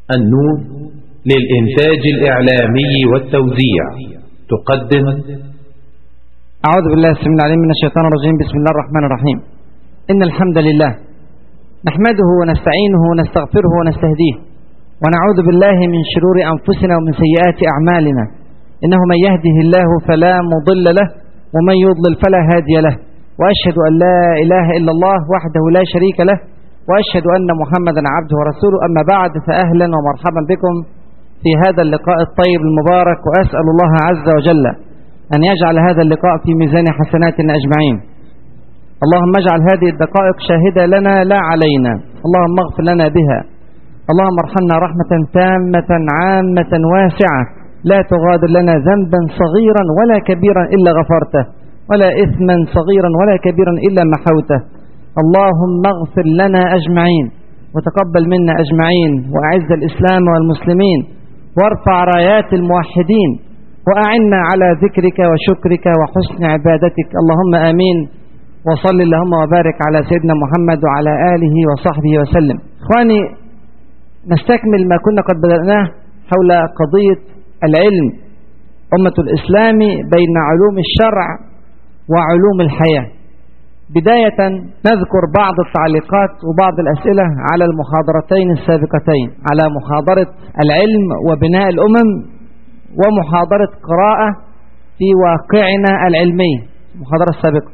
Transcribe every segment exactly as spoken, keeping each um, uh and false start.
النور للإنتاج الإعلامي والتوزيع تقدم. أعوذ بالله السميع العليم من الشيطان الرجيم. بسم الله الرحمن الرحيم. إن الحمد لله نحمده ونستعينه ونستغفره ونستهديه ونعوذ بالله من شرور أنفسنا ومن سيئات أعمالنا، إنه من يهده الله فلا مضل له ومن يضلل فلا هادي له، وأشهد أن لا إله إلا الله وحده لا شريك له، وأشهد أن محمدا عبده ورسوله. أما بعد، فأهلا ومرحبا بكم في هذا اللقاء الطيب المبارك، وأسأل الله عز وجل أن يجعل هذا اللقاء في ميزان حسناتنا أجمعين. اللهم اجعل هذه الدقائق شاهدة لنا لا علينا، اللهم اغفر لنا بها، اللهم ارحمنا رحمة تامة عامة واسعة، لا تغادر لنا ذنبا صغيرا ولا كبيرا إلا غفرته، ولا إثما صغيرا ولا كبيرا إلا محوته. اللهم اغفر لنا أجمعين وتقبل منا أجمعين، وأعز الإسلام والمسلمين، وارفع رايات الموحدين، وأعنا على ذكرك وشكرك وحسن عبادتك. اللهم آمين. وصل اللهم وبارك على سيدنا محمد وعلى آله وصحبه وسلم. إخواني، نستكمل ما كنا قد بدأناه حول قضية العلم، أمة الإسلام بين علوم الشرع وعلوم الحياة. بداية نذكر بعض التعليقات وبعض الأسئلة على المحاضرتين السابقتين، على محاضرة العلم وبناء الأمم، ومحاضرة قراءة في واقعنا العلمي، المحاضرة السابقة.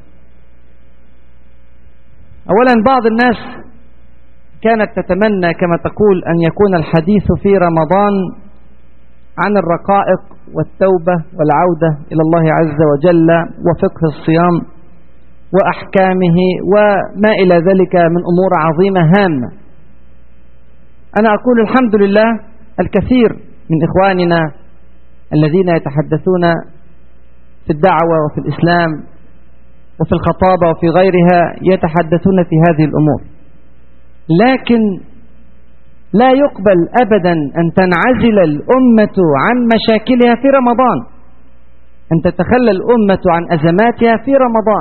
أولا، بعض الناس كانت تتمنى كما تقول أن يكون الحديث في رمضان عن الرقائق والتوبة والعودة إلى الله عز وجل وفقه الصيام وأحكامه وما إلى ذلك من أمور عظيمة هامة. أنا أقول الحمد لله، الكثير من إخواننا الذين يتحدثون في الدعوة وفي الإسلام وفي الخطابة وفي غيرها يتحدثون في هذه الأمور، لكن لا يقبل أبدا أن تنعزل الأمة عن مشاكلها في رمضان، أن تتخلى الأمة عن أزماتها في رمضان.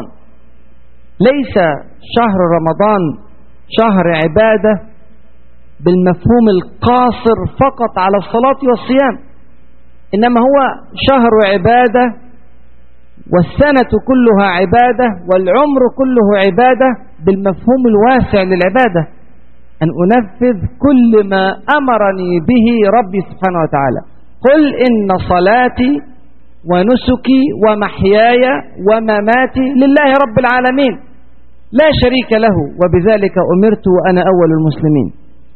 ليس شهر رمضان شهر عبادة بالمفهوم القاصر فقط على الصلاة والصيام، إنما هو شهر عبادة، والسنة كلها عبادة، والعمر كله عبادة بالمفهوم الواسع للعبادة، أن أنفذ كل ما أمرني به ربي سبحانه وتعالى. قل إن صلاتي ونسكي ومحياي ومماتي لله رب العالمين لا شريك له، وبذلك أمرت وأنا أول المسلمين.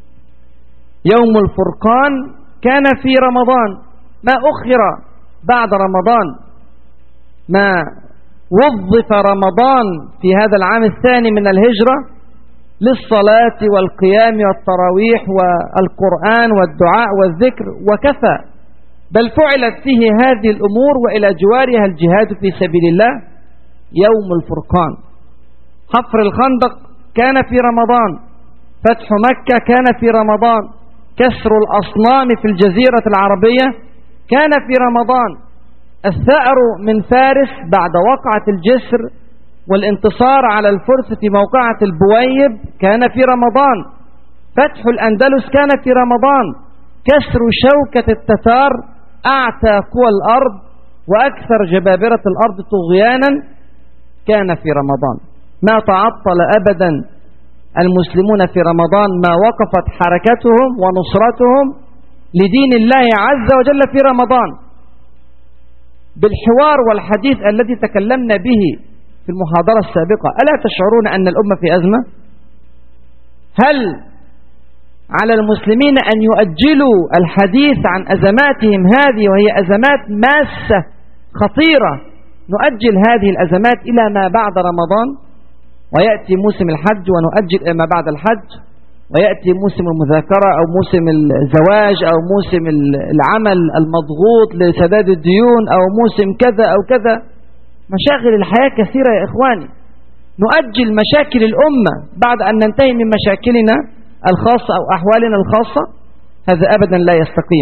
يوم الفرقان كان في رمضان، ما أخر بعد رمضان، ما وظف رمضان في هذا العام الثاني من الهجرة للصلاة والقيام والتراويح والقرآن والدعاء والذكر وكفى، بل فعلت فيه هذه الأمور وإلى جوارها الجهاد في سبيل الله. يوم الفرقان، حفر الخندق كان في رمضان، فتح مكة كان في رمضان، كسر الأصنام في الجزيرة العربية كان في رمضان، الثأر من فارس بعد وقعة الجسر والانتصار على الفرس في موقعة البويب كان في رمضان، فتح الأندلس كان في رمضان، كسر شوكة التتار أعتى قوى الأرض وأكثر جبابرة الأرض طغيانا كان في رمضان. ما تعطل أبدا المسلمون في رمضان، ما وقفت حركتهم ونصرتهم لدين الله عز وجل في رمضان. بالحوار والحديث الذي تكلمنا به في المحاضرة السابقة، ألا تشعرون أن الأمة في أزمة؟ هل على المسلمين أن يؤجلوا الحديث عن أزماتهم هذه، وهي أزمات ماسة خطيرة، نؤجل هذه الأزمات إلى ما بعد رمضان، ويأتي موسم الحج ونؤجل إلى ما بعد الحج، ويأتي موسم المذاكرة أو موسم الزواج أو موسم العمل المضغوط لسداد الديون أو موسم كذا أو كذا؟ مشاغل الحياة كثيرة يا إخواني. نؤجل مشاكل الأمة بعد أن ننتهي من مشاكلنا الخاصة أو أحوالنا الخاصة؟ هذا أبدا لا يستقيم.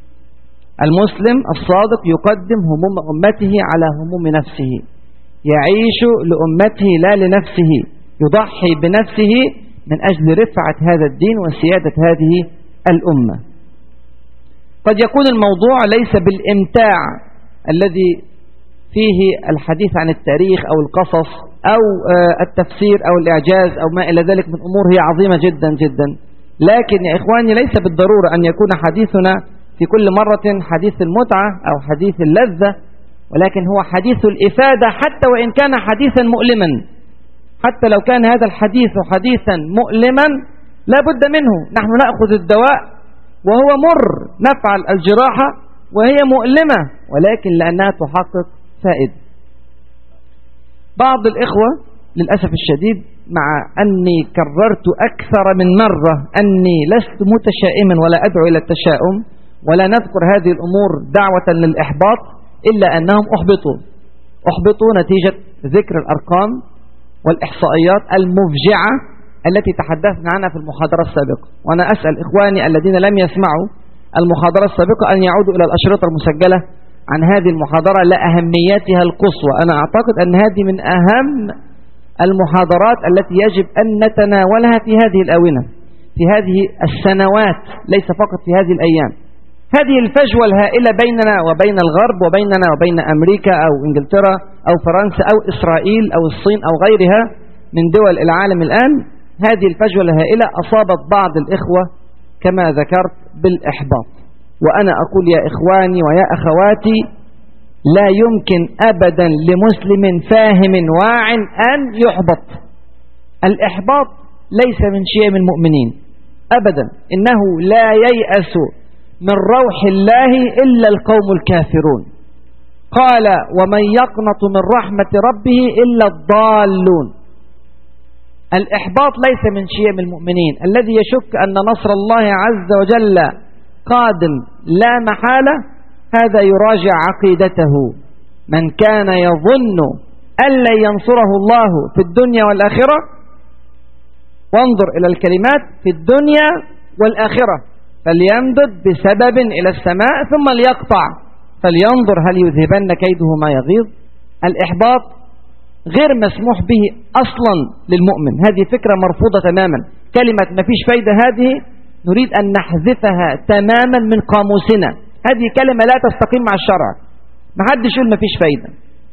المسلم الصادق يقدم هموم أمته على هموم نفسه، يعيش لأمته لا لنفسه، يضحي بنفسه من أجل رفعة هذا الدين وسيادة هذه الأمة. قد يكون الموضوع ليس بالإمتاع الذي فيه الحديث عن التاريخ أو القصص أو التفسير أو الإعجاز أو ما إلى ذلك من أمور هي عظيمة جدا جدا، لكن يا إخواني ليس بالضرورة أن يكون حديثنا في كل مرة حديث المتعة أو حديث اللذة، ولكن هو حديث الإفادة حتى وإن كان حديثا مؤلما. حتى لو كان هذا الحديث حديثا مؤلما لا بد منه، نحن نأخذ الدواء وهو مر، نفعل الجراحة وهي مؤلمة، ولكن لأنها تحقق فائدة. بعض الإخوة للأسف الشديد مع أني كررت أكثر من مرة أني لست متشائما ولا أدعو إلى التشاؤم ولا نذكر هذه الأمور دعوة للإحباط، إلا أنهم أحبطوا أحبطوا نتيجة ذكر الأرقام والإحصائيات المفجعة التي تحدثنا عنها في المحاضرة السابقة. وأنا أسأل إخواني الذين لم يسمعوا المحاضرة السابقة أن يعودوا إلى الأشرطة المسجلة عن هذه المحاضرة لأهميتها القصوى. أنا أعتقد أن هذه من أهم المحاضرات التي يجب أن نتناولها في هذه الآونة، في هذه السنوات، ليس فقط في هذه الأيام. هذه الفجوة الهائلة بيننا وبين الغرب وبيننا وبين أمريكا أو إنجلترا أو فرنسا أو إسرائيل أو الصين أو غيرها من دول العالم الآن، هذه الفجوة الهائلة أصابت بعض الإخوة كما ذكرت بالإحباط. وأنا أقول يا إخواني ويا أخواتي، لا يمكن أبدا لمسلم فاهم واع أن يحبط. الإحباط ليس من شيم المؤمنين أبدا، إنه لا ييأس من روح الله إلا القوم الكافرون. قال ومن يقنط من رحمة ربه إلا الضالون. الإحباط ليس من شيم المؤمنين. الذي يشك أن نصر الله عز وجل قادم لا محالة هذا يراجع عقيدته. من كان يظن أن لن ينصره الله في الدنيا والآخرة، وانظر إلى الكلمات في الدنيا والآخرة، فليمدد بسبب إلى السماء ثم ليقطع فلينظر هل يذهبن كيده ما يغيظ. الإحباط غير مسموح به أصلا للمؤمن، هذه فكرة مرفوضة تماما. كلمة ما فيش فايدة هذه نريد أن نحذفها تماما من قاموسنا، هذه كلمة لا تستقيم مع الشرع. ما حدش يقول ما فيش فايدة.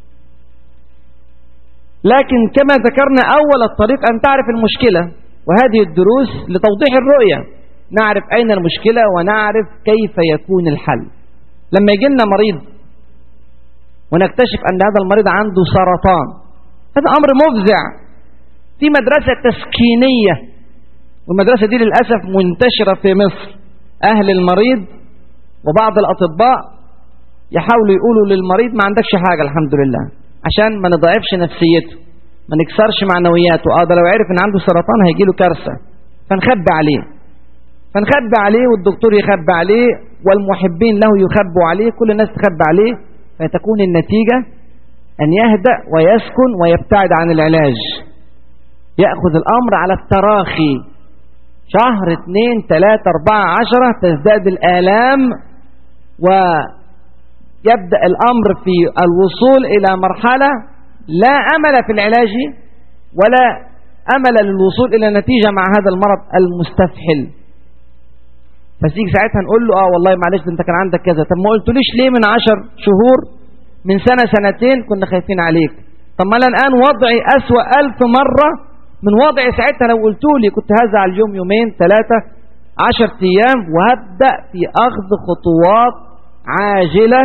لكن كما ذكرنا أول الطريق أن تعرف المشكلة، وهذه الدروس لتوضيح الرؤية، نعرف أين المشكلة ونعرف كيف يكون الحل. لما يجي لنا مريض ونكتشف أن هذا المريض عنده سرطان، هذا أمر مفزع. في مدرسة تسكينية، والمدرسة دي للأسف منتشرة في مصر، أهل المريض وبعض الأطباء يحاولوا يقولوا للمريض ما عندكش حاجة الحمد لله، عشان ما نضعفش نفسيته، ما نكسرش معنوياته. اه ده لو عرف ان عنده سرطان هيجيله كارثة، فنخبي عليه فنخبي عليه والدكتور يخبي عليه والمحبين له يخبوا عليه، كل الناس تخبي عليه، فتكون النتيجة أن يهدأ ويسكن ويبتعد عن العلاج، يأخذ الأمر على التراخي. شهر اثنين ثلاثة أربعة عشرة تزداد الآلام ويبدأ الأمر في الوصول إلى مرحلة لا أمل في العلاج ولا أمل للوصول إلى نتيجة مع هذا المرض المستفحل. فسيجي ساعتها نقول له اه والله معلش انت كان عندك كذا، طب ما قلتليش ليه من عشر شهور، من سنة سنتين كنا خايفين عليك. طب ما انا الآن وضعي أسوأ ألف مرة من وضعي ساعتها، لو قلتولي كنت هزع اليوم يومين ثلاثة عشر أيام وهبدأ في أخذ خطوات عاجلة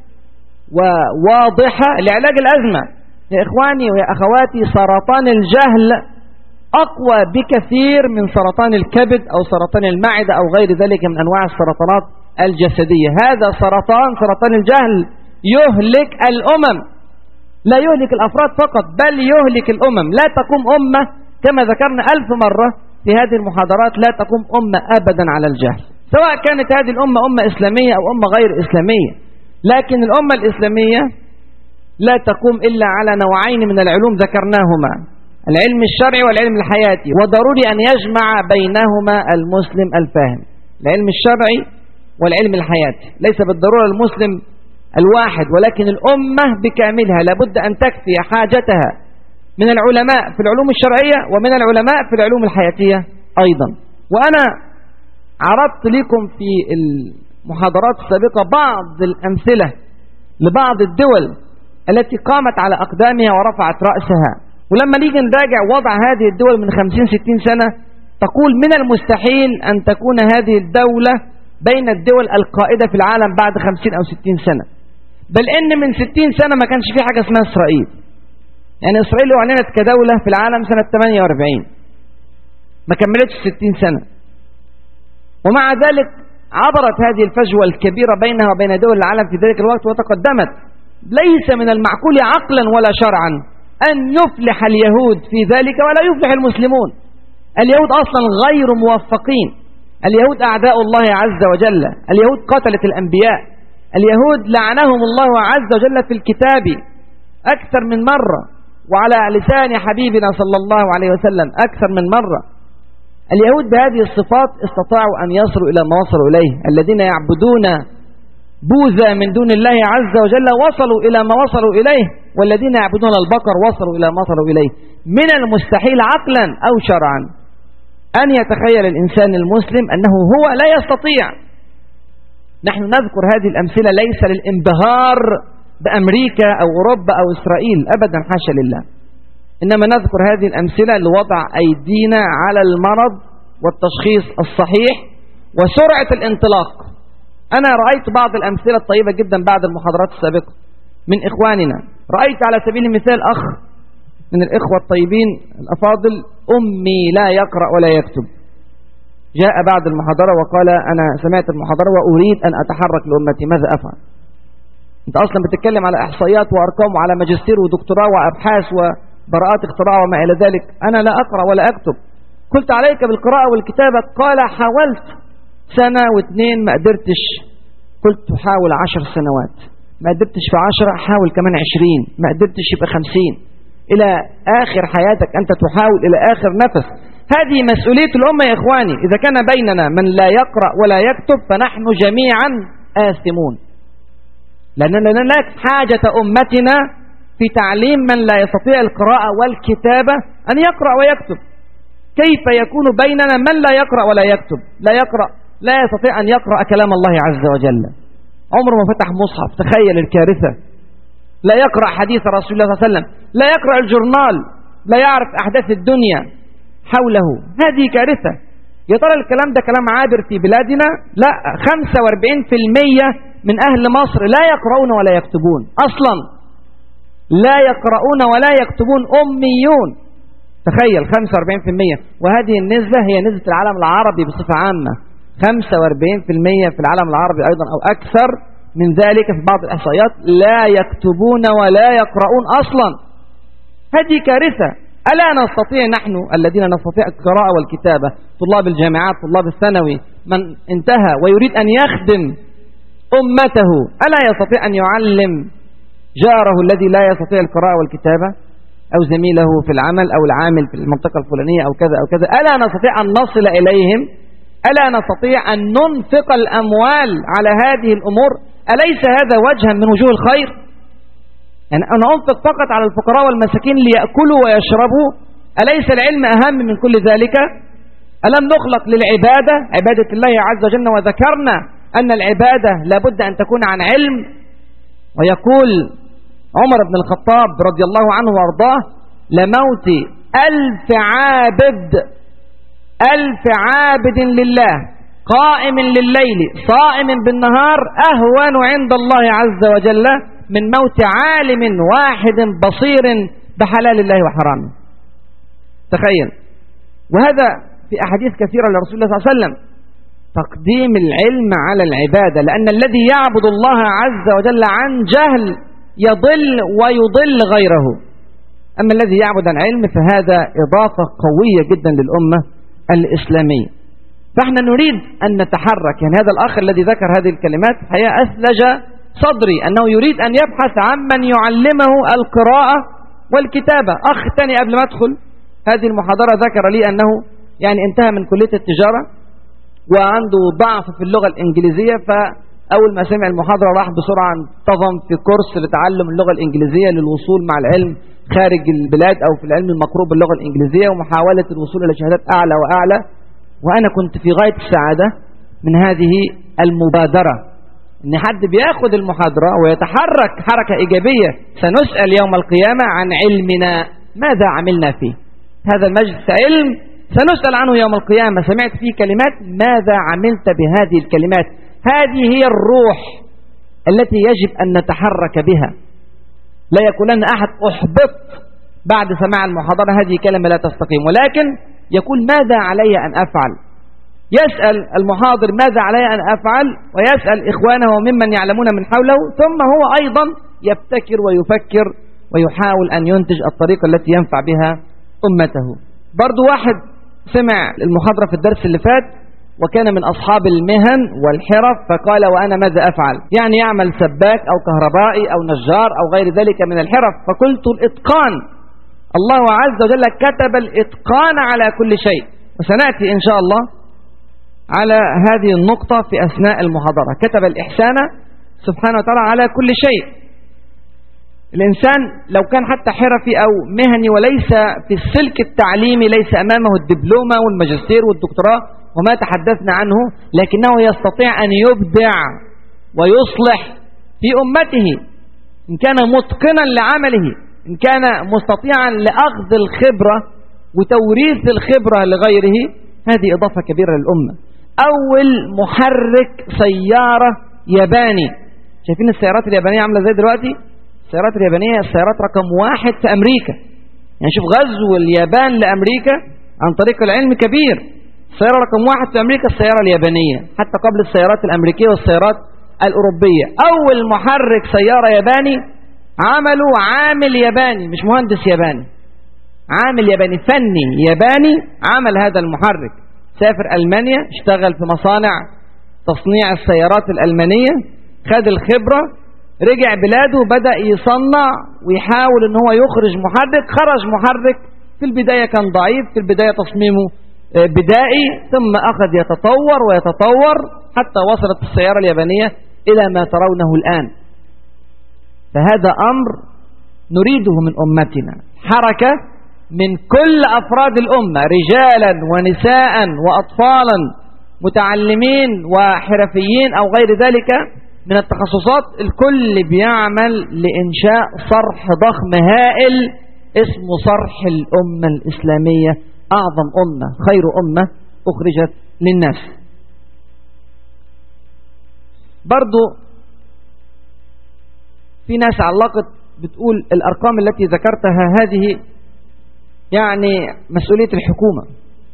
وواضحة لعلاج الأزمة. يا إخواني ويا أخواتي، سرطان الجهل أقوى بكثير من سرطان الكبد أو سرطان المعدة أو غير ذلك من أنواع السرطانات الجسدية. هذا سرطان سرطان الجهل يهلك الأمم، لا يهلك الأفراد فقط بل يهلك الأمم. لا تقوم أمة كما ذكرنا ألف مرة في هذه المحاضرات، لا تقوم أمة أبدا على الجهل، سواء كانت هذه الأمة أمة إسلامية أو أمة غير إسلامية. لكن الأمة الإسلامية لا تقوم إلا على نوعين من العلوم ذكرناهما، العلم الشرعي والعلم الحياتي، وضروري أن يجمع بينهما المسلم الفاهم. العلم الشرعي والعلم الحياتي، ليس بالضرورة المسلم الواحد، ولكن الأمة بكاملها لابد أن تكفي حاجتها من العلماء في العلوم الشرعية ومن العلماء في العلوم الحياتية أيضا. وأنا عرضت لكم في المحاضرات السابقة بعض الأمثلة لبعض الدول التي قامت على أقدامها ورفعت رأسها، ولما نيجي نراجع وضع هذه الدول من خمسين ستين سنة تقول من المستحيل أن تكون هذه الدولة بين الدول القائدة في العالم بعد خمسين أو ستين سنة، بل إن من ستين سنة ما كانش في حاجة اسمها إسرائيل. يعني إسرائيل أعلنت كدولة في العالم سنة ثمانية وأربعين، ما كملتش ستين سنة، ومع ذلك عبرت هذه الفجوة الكبيرة بينها وبين دول العالم في ذلك الوقت وتقدمت. ليس من المعقول عقلا ولا شرعا أن يفلح اليهود في ذلك ولا يفلح المسلمون. اليهود أصلا غير موفقين، اليهود أعداء الله عز وجل، اليهود قتلت الأنبياء، اليهود لعنهم الله عز وجل في الكتاب أكثر من مرة وعلى لسان حبيبنا صلى الله عليه وسلم أكثر من مرة. اليهود بهذه الصفات استطاعوا أن يصلوا إلى ما وصلوا إليه. الذين يعبدون بوذا من دون الله عز وجل وصلوا إلى ما وصلوا إليه، والذين يعبدون البقر وصلوا إلى ما وصلوا إليه. من المستحيل عقلا أو شرعا أن يتخيل الإنسان المسلم أنه هو لا يستطيع. نحن نذكر هذه الأمثلة ليس للانبهار بأمريكا أو أوروبا أو إسرائيل أبدا، حاشا لله، إنما نذكر هذه الأمثلة لوضع أيدينا على المرض والتشخيص الصحيح وسرعة الانطلاق. أنا رأيت بعض الأمثلة الطيبة جدا بعد المحاضرات السابقة من إخواننا. رأيت على سبيل المثال أخ من الإخوة الطيبين الأفاضل أمي لا يقرأ ولا يكتب، جاء بعد المحاضرة وقال أنا سمعت المحاضرة وأريد أن أتحرك لأمتي، ماذا أفعل؟ أنت أصلا بتتكلم على إحصائيات وأرقام وعلى ماجستير ودكتوراه وأبحاث وبراءات اختراع وما إلى ذلك، أنا لا أقرأ ولا أكتب. قلت عليك بالقراءة والكتابة. قال حاولت سنة واثنين ما قدرتش. قلت حاول عشر سنوات، ما قدرتش في عشرة، حاول كمان عشرين، ما قدرتش يبقى خمسين، إلى آخر حياتك أنت تحاول إلى آخر نفس. هذه مسؤولية الأمة يا إخواني. إذا كان بيننا من لا يقرأ ولا يكتب فنحن جميعا آثمون، لأننا لا حاجة أمتنا في تعليم من لا يستطيع القراءة والكتابة أن يقرأ ويكتب. كيف يكون بيننا من لا يقرأ ولا يكتب؟ لا يقرأ، لا يستطيع أن يقرأ كلام الله عز وجل، عمره ما فتح مصحف. تخيل الكارثة. لا يقرأ حديث رسول الله صلى الله عليه وسلم، لا يقرأ الجورنال، لا يعرف أحداث الدنيا حوله. هذه كارثة. يا ترى الكلام ده كلام عابر في بلادنا؟ لا، خمسة وأربعين بالمئة من أهل مصر لا يقرؤون ولا يكتبون أصلا، لا يقرؤون ولا يكتبون، أميون. تخيل خمسة وأربعين بالمئة، وهذه النسبة هي نسبة العالم العربي بصفة عامة. خمسة وأربعين بالمئة في العالم العربي أيضا أو أكثر من ذلك في بعض الإحصائيات لا يكتبون ولا يقرؤون أصلا. هذه كارثة. ألا نستطيع نحن الذين نستطيع القراءة والكتابة، طلاب الجامعات، طلاب الثانوي، من انتهى ويريد أن يخدم أمته، ألا يستطيع أن يعلم جاره الذي لا يستطيع القراءة والكتابة أو زميله في العمل أو العامل في المنطقة الفلانية أو كذا أو كذا؟ ألا نستطيع أن نصل إليهم؟ ألا نستطيع أن ننفق الأموال على هذه الأمور؟ أليس هذا وجها من وجوه الخير؟ يعني أنا أنفق فقط على الفقراء والمساكين ليأكلوا ويشربوا؟ أليس العلم أهم من كل ذلك؟ ألم نخلق للعبادة، عبادة الله عز وجل، وذكرنا أن العبادة لابد أن تكون عن علم؟ ويقول عمر بن الخطاب رضي الله عنه وارضاه: لموت ألف عابد ألف عابد لله قائم لليل صائم بالنهار أهون عند الله عز وجل من موت عالم واحد بصير بحلال الله وحرامه. تخيل. وهذا في أحاديث كثيرة لرسول الله صلى الله عليه وسلم، تقديم العلم على العبادة، لأن الذي يعبد الله عز وجل عن جهل يضل ويضل غيره، أما الذي يعبد عن علم فهذا إضافة قوية جدا للأمة الإسلامية. فإحنا نريد أن نتحرك. يعني هذا الأخ الذي ذكر هذه الكلمات حقيقة أثلج صدري، أنه يريد أن يبحث عن من يعلمه القراءة والكتابة. أخ تاني قبل ما أدخل هذه المحاضرة ذكر لي أنه يعني انتهى من كلية التجارة وعنده ضعف في اللغة الإنجليزية، فأول ما سمع المحاضرة راح بسرعة انتظم في كورس لتعلم اللغة الإنجليزية للوصول مع العلم خارج البلاد أو في العلم المقروب باللغة الإنجليزية، ومحاولة الوصول إلى شهادات أعلى وأعلى. وأنا كنت في غاية السعادة من هذه المبادرة، ان حد بياخد المحاضرة ويتحرك حركة إيجابية. سنسأل يوم القيامة عن علمنا ماذا عملنا فيه. هذا المجلس علم سنسأل عنه يوم القيامة، سمعت فيه كلمات، ماذا عملت بهذه الكلمات؟ هذه هي الروح التي يجب أن نتحرك بها. لا يقول لنا أحد أحبط بعد سماع المحاضرة، هذه كلمة لا تستقيم، ولكن يقول ماذا علي أن أفعل. يسأل المحاضر ماذا علي أن أفعل، ويسأل إخوانه ممن يعلمون من حوله، ثم هو أيضا يبتكر ويفكر ويحاول أن ينتج الطريقة التي ينفع بها أمته. برضو واحد سمع المحاضرة في الدرس اللي فات وكان من أصحاب المهن والحرف، فقال وأنا ماذا أفعل؟ يعني يعمل سباك أو كهربائي أو نجار أو غير ذلك من الحرف. فقلت الإتقان، الله عز وجل كتب الإتقان على كل شيء، وسنأتي إن شاء الله على هذه النقطة في أثناء المحاضرة. كتب الإحسان سبحانه وتعالى على كل شيء. الإنسان لو كان حتى حرفي أو مهني وليس في السلك التعليمي، ليس أمامه الدبلومة والماجستير والدكتوراه وما تحدثنا عنه، لكنه يستطيع أن يبدع ويصلح في أمته إن كان متقنا لعمله، إن كان مستطيعا لأخذ الخبرة وتوريث الخبرة لغيره. هذه إضافة كبيرة للأمة. أول محرك سيارة ياباني، شايفين السيارات اليابانية عاملة زي دلوقتي؟ السيارات اليابانية السيارات رقم واحد في أمريكا. يعني شوف غزو اليابان لأمريكا عن طريق العلم كبير. السيارة رقم واحد في أمريكا السيارة اليابانية، حتى قبل السيارات الأمريكية والسيارات الأوروبية. أول محرك سيارة ياباني عمله عامل ياباني، مش مهندس ياباني، عامل ياباني فني ياباني عمل هذا المحرك. سافر ألمانيا، اشتغل في مصانع تصنيع السيارات الألمانية، خد الخبرة، رجع بلاده بدأ يصنع ويحاول ان هو يخرج محرك. خرج محرك في البداية كان ضعيف، في البداية تصميمه بدائي، ثم أخذ يتطور ويتطور حتى وصلت السيارة اليابانية إلى ما ترونه الآن. فهذا أمر نريده من أمتنا، حركة من كل أفراد الأمة، رجالا ونساء وأطفالا، متعلمين وحرفيين أو غير ذلك من التخصصات. الكل بيعمل لإنشاء صرح ضخم هائل اسمه صرح الأمة الإسلامية، أعظم أمة، خير أمة أخرجت للناس. برضو في ناس علقت بتقول الأرقام التي ذكرتها هذه يعني مسؤولية الحكومة،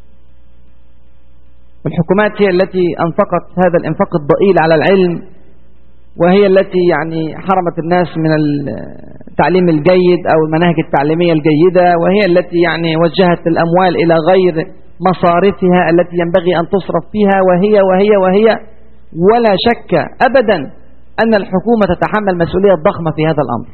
والحكومات هي التي أنفقت هذا الإنفاق الضئيل على العلم، وهي التي يعني حرمت الناس من التعليم الجيد أو المناهج التعليمية الجيدة، وهي التي يعني وجهت الأموال إلى غير مصارفها التي ينبغي أن تصرف فيها، وهي وهي وهي ولا شك أبدا أن الحكومة تتحمل مسؤولية ضخمة في هذا الأمر.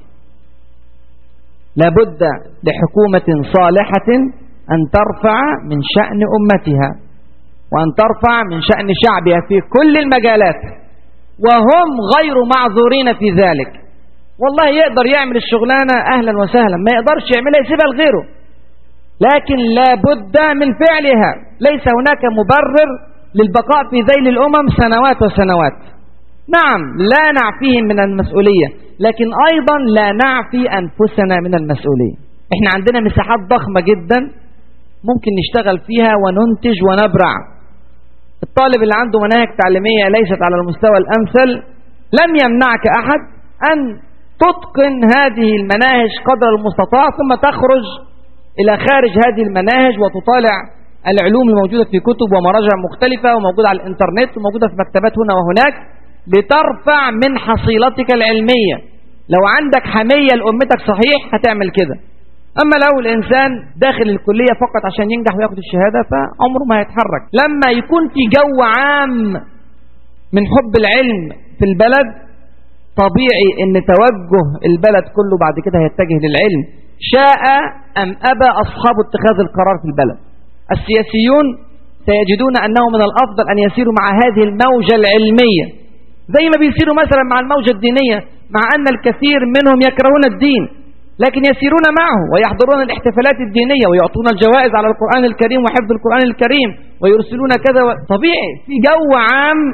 لابد لحكومة صالحة أن ترفع من شأن أمتها وأن ترفع من شأن شعبها في كل المجالات، وهم غير معذورين في ذلك. والله يقدر يعمل الشغلانة أهلا وسهلا، ما يقدرش يعملها يسيبها لغيره، لكن لابد من فعلها. ليس هناك مبرر للبقاء في ذيل الأمم سنوات وسنوات. نعم لا نعفيهم من المسؤولية، لكن أيضا لا نعفي أنفسنا من المسؤولية. احنا عندنا مساحات ضخمة جدا ممكن نشتغل فيها وننتج ونبرع. الطالب اللي عنده مناهج تعليمية ليست على المستوى الأمثل، لم يمنعك أحد أن تتقن هذه المناهج قدر المستطاع، ثم تخرج إلى خارج هذه المناهج وتطالع العلوم الموجودة في كتب ومراجع مختلفة وموجودة على الإنترنت وموجودة في مكتبات هنا وهناك، لترفع من حصيلتك العلمية. لو عندك حمية لأمتك صحيح هتعمل كده. أما لو الإنسان داخل الكلية فقط عشان ينجح ويأخذ الشهادة فعمره ما هيتحرك. لما يكون في جو عام من حب العلم في البلد، طبيعي أن توجه البلد كله بعد كده هيتجه للعلم، شاء أم أبى أصحاب اتخاذ القرار في البلد. السياسيون سيجدون أنه من الأفضل أن يسيروا مع هذه الموجة العلمية زي ما بيسيروا مثلا مع الموجة الدينية، مع أن الكثير منهم يكرهون الدين لكن يسيرون معه ويحضرون الاحتفالات الدينية ويعطون الجوائز على القرآن الكريم وحفظ القرآن الكريم ويرسلون كذا و... طبيعي في جو عام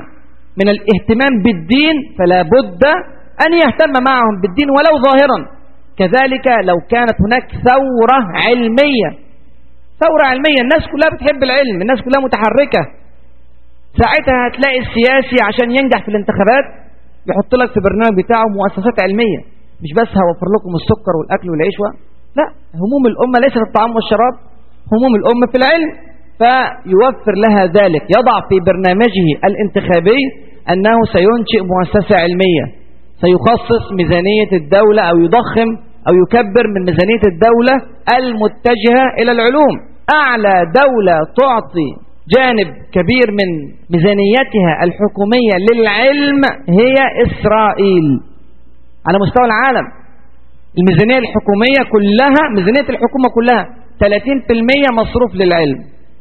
من الاهتمام بالدين فلا بد أن يهتم معهم بالدين ولو ظاهرا. كذلك لو كانت هناك ثورة علمية، ثورة علمية الناس كلها بتحب العلم، الناس كلها متحركة، ساعتها هتلاقي السياسي عشان ينجح في الانتخابات يحط لك في برنامج بتاعه مؤسسات علمية، مش بس هوفر لكم السكر والأكل والعيش، لا، هموم الأمة ليست الطعام والشراب، هموم الأمة في العلم، فيوفر لها ذلك. يضع في برنامجه الانتخابي أنه سينشئ مؤسسة علمية، سيخصص ميزانية الدولة أو يضخم أو يكبر من ميزانية الدولة المتجهة إلى العلوم. أعلى دولة تعطي جانب كبير من ميزانيتها الحكومية للعلم هي إسرائيل على مستوى العالم. الميزانية الحكومية كلها، ميزانية الحكومة كلها ثلاثين بالمئة مصروف للعلم.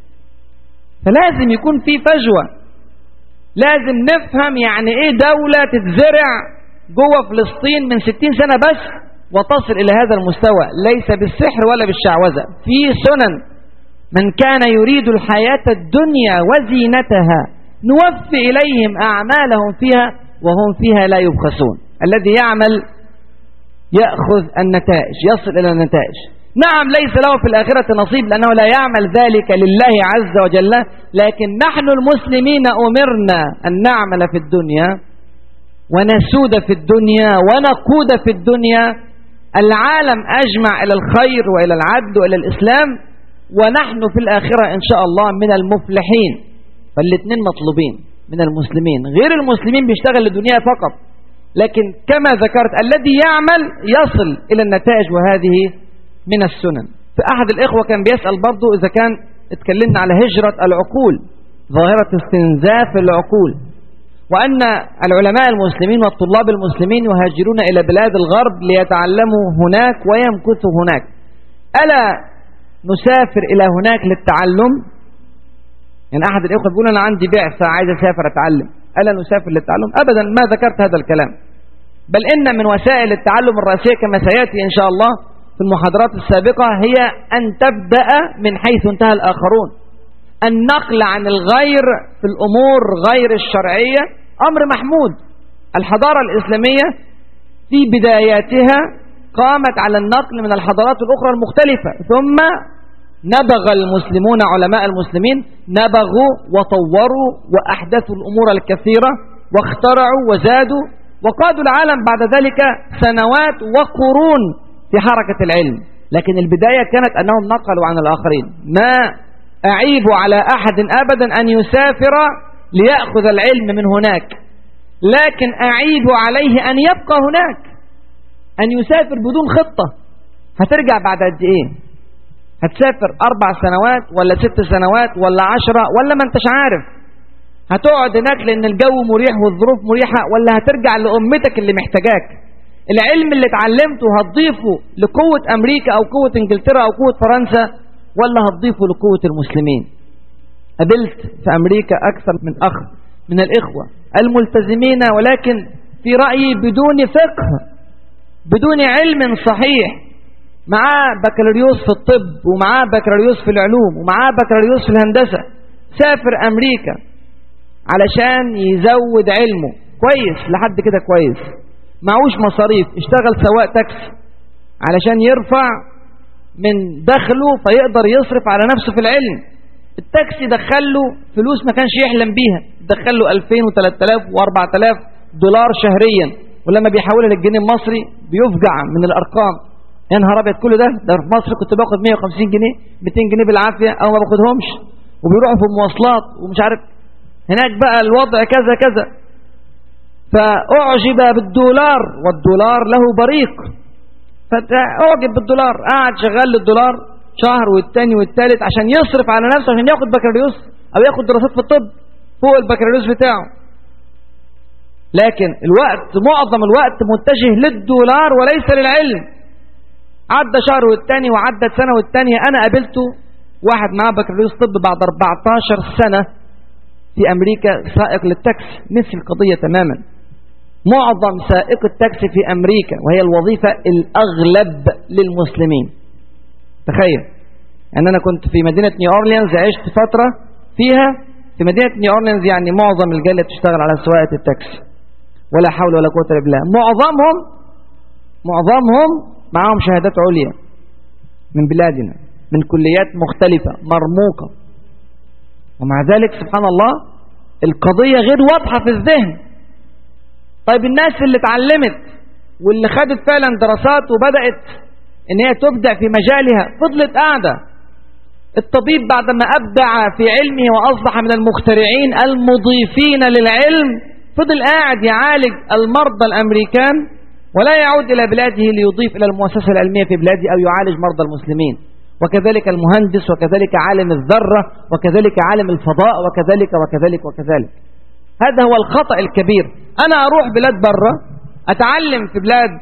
فلازم يكون في فجوة، لازم نفهم يعني ايه دولة تتزرع جوه فلسطين من ستين سنة بس وتصل إلى هذا المستوى، ليس بالسحر ولا بالشعوذة. في سنن، من كان يريد الحياة الدنيا وزينتها نوفي إليهم أعمالهم فيها وهم فيها لا يبخسون. الذي يعمل يأخذ النتائج، يصل إلى النتائج. نعم ليس له في الآخرة نصيب لأنه لا يعمل ذلك لله عز وجل، لكن نحن المسلمين أمرنا أن نعمل في الدنيا ونسود في الدنيا ونقود في الدنيا. العالم أجمع إلى الخير وإلى العدل وإلى الإسلام، ونحن في الآخرة إن شاء الله من المفلحين. فالاثنين مطلوبين من المسلمين. غير المسلمين بيشتغل للدنيا فقط، لكن كما ذكرت الذي يعمل يصل إلى النتائج، وهذه من السنن. فأحد الإخوة كان بيسأل برضو إذا كان اتكلمنا على هجرة العقول، ظاهرة استنزاف العقول، وأن العلماء المسلمين والطلاب المسلمين يهاجرون إلى بلاد الغرب ليتعلموا هناك ويمكثوا هناك. ألا نسافر إلى هناك للتعلم؟ يعني أحد الإخوة بيقول أنا عندي بعثة عايز أسافر أتعلم، ألا نسافر للتعلم؟ أبدا، ما ذكرت هذا الكلام. بل إن من وسائل التعلم الرئيسية كما سيأتي إن شاء الله في المحاضرات السابقة هي أن تبدأ من حيث انتهى الآخرون. النقل عن الغير في الأمور غير الشرعية أمر محمود. الحضارة الإسلامية في بداياتها قامت على النقل من الحضارات الأخرى المختلفة، ثم نبغ المسلمون، علماء المسلمين نبغوا وطوروا وأحدثوا الأمور الكثيرة واخترعوا وزادوا وقادوا العالم بعد ذلك سنوات وقرون في حركة العلم. لكن البداية كانت أنهم نقلوا عن الآخرين. ما أعيب على أحد أبدا أن يسافر ليأخذ العلم من هناك، لكن أعيب عليه أن يبقى هناك، أن يسافر بدون خطة. هترجع بعد قد إيه؟ هتسافر أربع سنوات ولا ست سنوات ولا عشرة ولا ما انتش عارف؟ هتقعد هناك لأن الجو مريح والظروف مريحة، ولا هترجع لأمتك اللي محتاجاك؟ العلم اللي اتعلمته هتضيفه لقوة أمريكا أو قوة إنجلترا أو قوة فرنسا، ولا هتضيفه لقوة المسلمين؟ قابلت في أمريكا أكثر من أخ من الإخوة الملتزمين، ولكن في رأيي بدون فقه، بدون علم صحيح، معاه بكالوريوس في الطب ومعاه بكالوريوس في العلوم ومعاه بكالوريوس في الهندسة، سافر أمريكا علشان يزود علمه كويس لحد كده كويس، معوش مصاريف، اشتغل سواق تاكسي علشان يرفع من دخله فيقدر يصرف على نفسه في العلم. التاكسي دخله فلوس ما كانش يحلم بيها، دخله ألفين وثلاثة آلاف وأربعة آلاف دولار شهريا، ولما بيحولها للجنيه المصري بيفجع من الأرقام. يا نهار أبيض، كل ده ده في مصر كنت باخد مئة وخمسين جنيه مئتين جنيه بالعافية أو ما باخدهمش، وبيروحوا في المواصلات ومش عارف. هناك بقى الوضع كذا كذا. فأعجب بالدولار والدولار له بريق، فأعجب بالدولار، قاعد شغال للدولار شهر والتاني والتالت عشان يصرف على نفسه عشان ياخد بكالوريوس أو ياخد دراسات في الطب فوق البكالوريوس بتاعه. لكن الوقت، معظم الوقت متجه للدولار وليس للعلم. عدى شهر والتاني وعدت سنة والتانية. أنا قابلته واحد معاه بكالوريوس طب بعد أربعة عشر سنة في أمريكا، سائق للتاكسي، نفس القضية تماما. معظم سائق التاكسي في أمريكا، وهي الوظيفة الأغلب للمسلمين. تخيل أن أنا كنت في مدينة نيو أورليانز، عشت فترة فيها في مدينة نيو أورلينز يعني معظم الجالية بتشتغل على سواقة التاكسي، ولا حول ولا قوة إلا بالله. معظمهم معظمهم معهم شهادات عليا من بلادنا، من كليات مختلفة مرموقة، ومع ذلك سبحان الله القضية غير واضحة في الذهن. طيب الناس اللي اتعلمت واللي خدت فعلا دراسات وبدأت ان هي تبدع في مجالها فضلت قاعدة. الطبيب بعدما أبدع في علمه وأصبح من المخترعين المضيفين للعلم فضل قاعد يعالج المرضى الأمريكان ولا يعود إلى بلاده ليضيف إلى المؤسسة العلمية في بلاده أو يعالج مرضى المسلمين. وكذلك المهندس، وكذلك عالم الذرة، وكذلك عالم الفضاء، وكذلك وكذلك وكذلك. هذا هو الخطأ الكبير. أنا أروح بلاد برة أتعلم في بلاد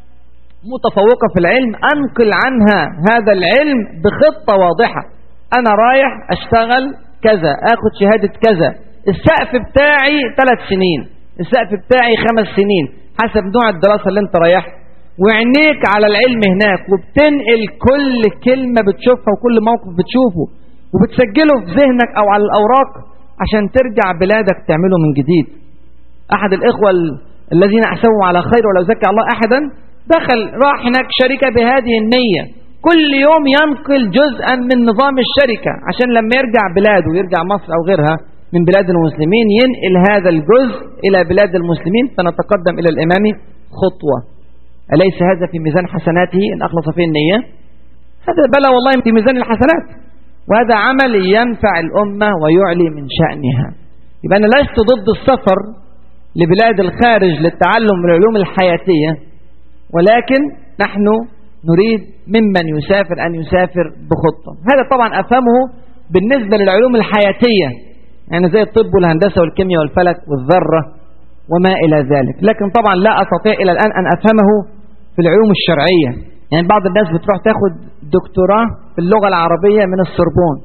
متفوقة في العلم، أنقل عنها هذا العلم بخطة واضحة. أنا رايح أشتغل كذا، أخذ شهادة كذا، السقف بتاعي ثلاث سنين، السقف بتاعي خمس سنين، حسب نوع الدراسة اللي انت رايح، وعينيك على العلم هناك، وبتنقل كل كلمة بتشوفها وكل موقف بتشوفه وبتسجله في ذهنك أو على الأوراق عشان ترجع بلادك تعمله من جديد. أحد الإخوة الذين أحسبهم على خير ولا يزكي الله أحدا دخل راح هناك شركة بهذه النية، كل يوم ينقل جزءا من نظام الشركة عشان لما يرجع بلاده ويرجع مصر أو غيرها من بلاد المسلمين ينقل هذا الجزء إلى بلاد المسلمين فنتقدم إلى الإمام خطوة. أليس هذا في ميزان حسناته إن أخلص فيه النية؟ هذا بلا والله في ميزان الحسنات، وهذا عمل ينفع الأمة ويعلي من شأنها. يبقى أنا لست ضد السفر لبلاد الخارج للتعلم من العلوم الحياتية، ولكن نحن نريد ممن يسافر أن يسافر بخطة. هذا طبعا أفهمه بالنسبة للعلوم الحياتية، يعني زي الطب والهندسة والكيمياء والفلك والذرة وما إلى ذلك. لكن طبعا لا أستطيع إلى الآن أن أفهمه في العلوم الشرعية. يعني بعض الناس بتروح تاخد دكتوراه في اللغة العربية من السوربون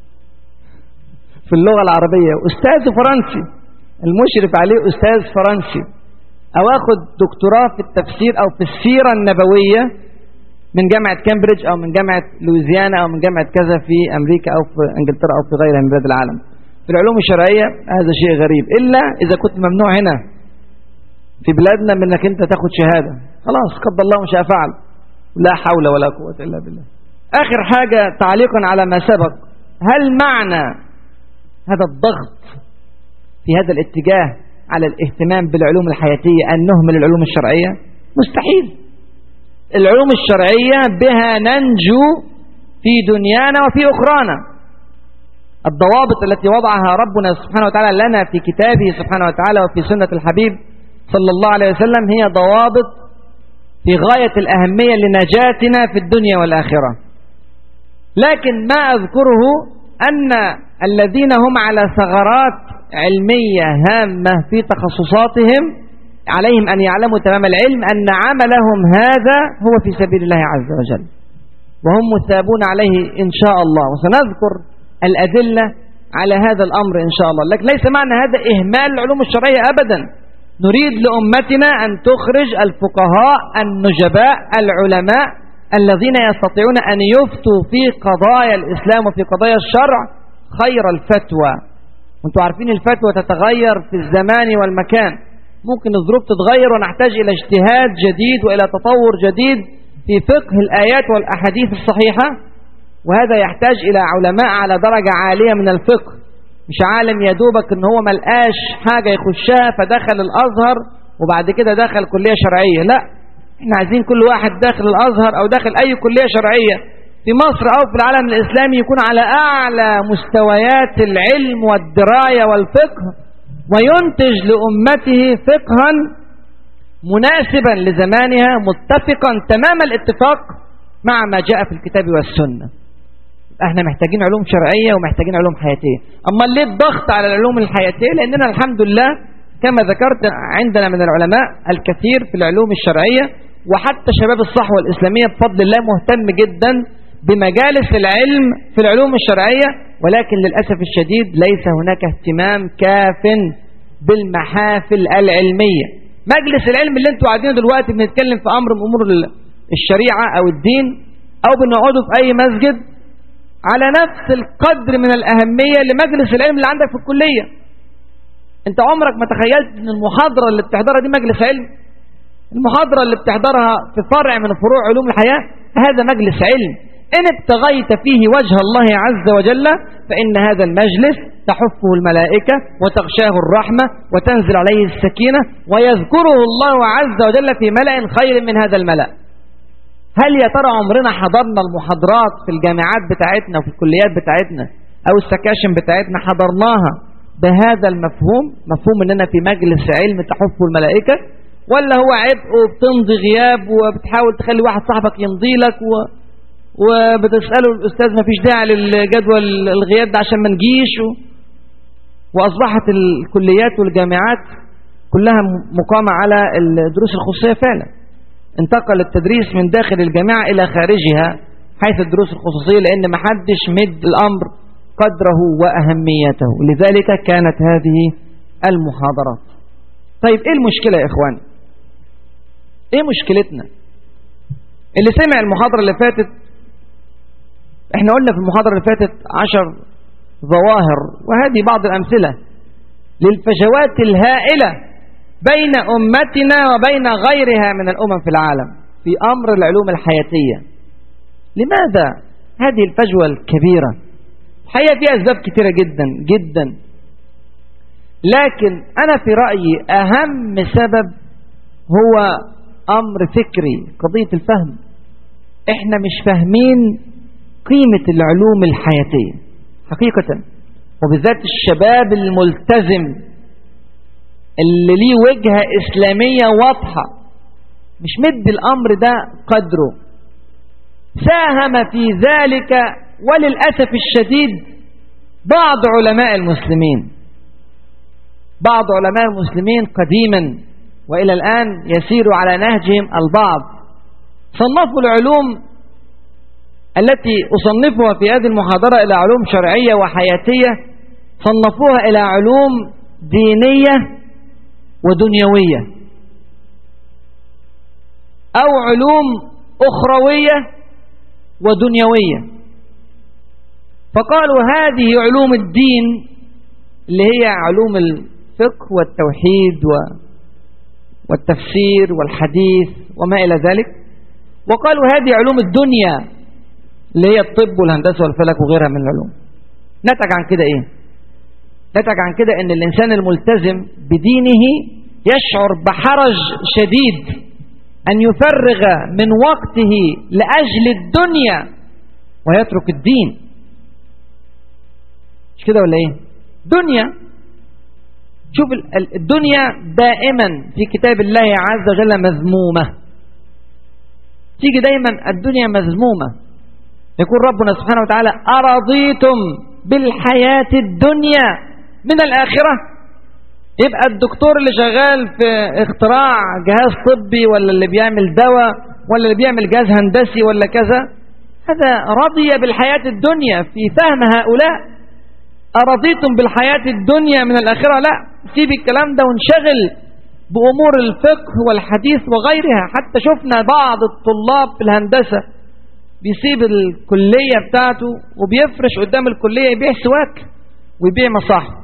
في اللغة العربية، أستاذ فرنسي المشرف عليه أستاذ فرنسي، أو أخذ دكتوراه في التفسير أو في السيرة النبوية من جامعة كامبريدج أو من جامعة لويزيانا أو من جامعة كذا في أمريكا أو في إنجلترا أو في غيرها من بلاد العالم. في العلوم الشرعية هذا شيء غريب، إلا إذا كنت ممنوع هنا في بلادنا من أنك أنت تاخد شهادة، خلاص قد الله ما شاء فعل، لا حول ولا قوة إلا بالله. آخر حاجة تعليقا على ما سبق، هل معنى هذا الضغط في هذا الاتجاه على الاهتمام بالعلوم الحياتية أن نهمل العلوم الشرعية؟ مستحيل. العلوم الشرعية بها ننجو في دنيانا وفي أخرانا. الضوابط التي وضعها ربنا سبحانه وتعالى لنا في كتابه سبحانه وتعالى وفي سنة الحبيب صلى الله عليه وسلم هي ضوابط في غاية الأهمية لنجاتنا في الدنيا والآخرة. لكن ما أذكره أن الذين هم على ثغرات علمية هامة في تخصصاتهم عليهم أن يعلموا تمام العلم أن عملهم هذا هو في سبيل الله عز وجل، وهم مثابون عليه إن شاء الله، وسنذكر الأدلة على هذا الأمر إن شاء الله. لكن ليس معنى هذا إهمال العلوم الشرعية أبدا. نريد لأمتنا أن تخرج الفقهاء النجباء العلماء الذين يستطيعون أن يفتوا في قضايا الإسلام وفي قضايا الشرع خير الفتوى. وانتم عارفين الفتوى تتغير في الزمان والمكان، ممكن الظروف تتغير ونحتاج إلى اجتهاد جديد وإلى تطور جديد في فقه الآيات والأحاديث الصحيحة، وهذا يحتاج إلى علماء على درجة عالية من الفقه، مش عالم يدوبك ان هو ملقاش حاجة يخشها فدخل الأزهر وبعد كده دخل كلية شرعية. لا، احنا عايزين كل واحد داخل الأزهر أو داخل أي كلية شرعية في مصر أو في العالم الإسلامي يكون على أعلى مستويات العلم والدراية والفقه، وينتج لأمته فقها مناسبا لزمانها متفقا تمام الاتفاق مع ما جاء في الكتاب والسنة. احنا محتاجين علوم شرعية ومحتاجين علوم حياتية. اما ليه الضغط على العلوم الحياتية؟ لأننا الحمد لله كما ذكرت عندنا من العلماء الكثير في العلوم الشرعية، وحتى شباب الصحوة الإسلامية بفضل الله مهتم جدا بمجالس العلم في العلوم الشرعية، ولكن للأسف الشديد ليس هناك اهتمام كاف بالمحافل العلمية. مجلس العلم اللي انتوا قاعدين دلوقتي بنتكلم في أمر من أمور الشريعة أو الدين أو بنقعدوا في أي مسجد، على نفس القدر من الأهمية لمجلس العلم اللي عندك في الكلية. انت عمرك ما تخيلت ان المحاضرة اللي بتحضرها دي مجلس علم؟ المحاضرة اللي بتحضرها في فرع من فروع علوم الحياة هذا مجلس علم. إن ابتغيت فيه وجه الله عز وجل فإن هذا المجلس تحفه الملائكة وتغشاه الرحمة وتنزل عليه السكينة ويذكره الله عز وجل في ملأ خير من هذا الملأ. هل يا ترى عمرنا حضرنا المحاضرات في الجامعات بتاعتنا وفي الكليات بتاعتنا أو السكاشن بتاعتنا حضرناها بهذا المفهوم، مفهوم أننا في مجلس علم تحفه الملائكة، ولا هو عبء وبتمضي غياب وبتحاول تخلي واحد صاحبك يمضي لك و... وبتسأله الأستاذ ما فيش داعي للجدول الغياب ده عشان ما نجيش و... وأصبحت الكليات والجامعات كلها مقامة على الدروس الخصوصية فعلا. انتقل التدريس من داخل الجامعة إلى خارجها حيث الدروس الخصوصية، لأن ما حدش مد الأمر قدره وأهميته، لذلك كانت هذه المحاضرات. طيب إيه المشكلة يا إخواني؟ إيه مشكلتنا؟ اللي سمع المحاضرة اللي فاتت، احنا قلنا في المحاضرة اللي فاتت عشر ظواهر، وهذه بعض الأمثلة للفجوات الهائلة بين أمتنا وبين غيرها من الأمم في العالم في أمر العلوم الحياتية. لماذا هذه الفجوة الكبيرة؟ الحقيقة فيها أسباب كثيرة جدا جدا، لكن أنا في رأيي أهم سبب هو أمر فكري، قضية الفهم. إحنا مش فاهمين قيمة العلوم الحياتية حقيقة، وبالذات الشباب الملتزم اللي ليه وجهة إسلامية واضحة مش مد الأمر ده قدره. ساهم في ذلك وللأسف الشديد بعض علماء المسلمين، بعض علماء المسلمين قديما وإلى الآن يسير على نهجهم البعض. صنفوا العلوم التي أصنفها في هذه المحاضرة إلى علوم شرعية وحياتية، صنفوها إلى علوم دينية ودنيوية، أو علوم أخروية ودنيوية. فقالوا هذه علوم الدين اللي هي علوم الفقه والتوحيد والتفسير والحديث وما إلى ذلك، وقالوا هذه علوم الدنيا اللي هي الطب والهندسة والفلك وغيرها من العلوم. نتج عن كده إيه؟ نتج عن كده إن الإنسان الملتزم بدينه يشعر بحرج شديد أن يفرغ من وقته لأجل الدنيا ويترك الدين. مش كده ولا إيه؟ دنيا. شوف الدنيا دائما في كتاب الله عز وجل مذمومة، تيجي دايما الدنيا مذمومة. يقول ربنا سبحانه وتعالى أرضيتم بالحياة الدنيا من الآخرة؟ يبقى الدكتور اللي شغال في اختراع جهاز طبي ولا اللي بيعمل دواء ولا اللي بيعمل جهاز هندسي ولا كذا، هذا رضي بالحياة الدنيا في فهم هؤلاء. أرضيتم بالحياة الدنيا من الآخرة؟ لا، سيب الكلام ده ونشغل بأمور الفقه والحديث وغيرها. حتى شفنا بعض الطلاب في الهندسة بيسيب الكلية بتاعته وبيفرش قدام الكلية يبيع سواك ويبيع مصاحف.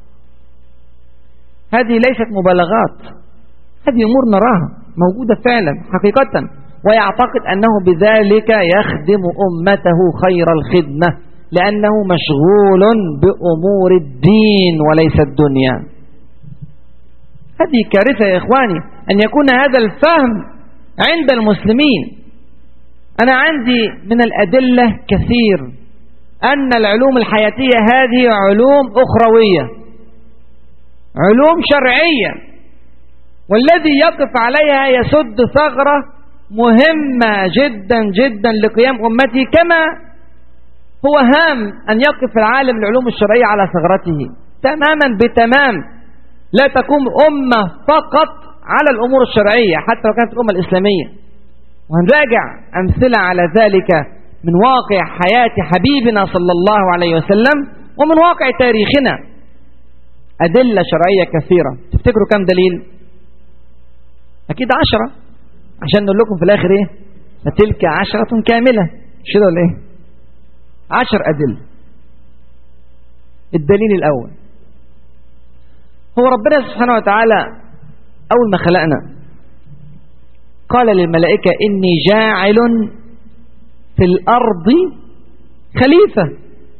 هذه ليست مبالغات، هذه أمور نراها موجودة فعلا حقيقة، ويعتقد أنه بذلك يخدم أمته خير الخدمة لأنه مشغول بأمور الدين وليس الدنيا. هذه كارثة يا إخواني أن يكون هذا الفهم عند المسلمين. أنا عندي من الأدلة كثير أن العلوم الحياتية هذه علوم أخروية، علوم شرعية، والذي يقف عليها يسد ثغرة مهمة جدا جدا لقيام أمتي، كما هو هام أن يقف العالم العلوم الشرعية على ثغرته تماما بتمام. لا تقوم أمة فقط على الأمور الشرعية حتى لو كانت الأمة الإسلامية. وهنراجع أمثلة على ذلك من واقع حياة حبيبنا صلى الله عليه وسلم ومن واقع تاريخنا. أدلة شرعية كثيرة. تفتكروا كم دليل؟ أكيد عشرة، عشان نقول لكم في الآخر إيه؟ فتلك عشرة كاملة. مش كده ولا إيه؟ عشر أدلة. الدليل الأول، هو ربنا سبحانه وتعالى أول ما خلقنا قال للملائكة إني جاعل في الأرض خليفة.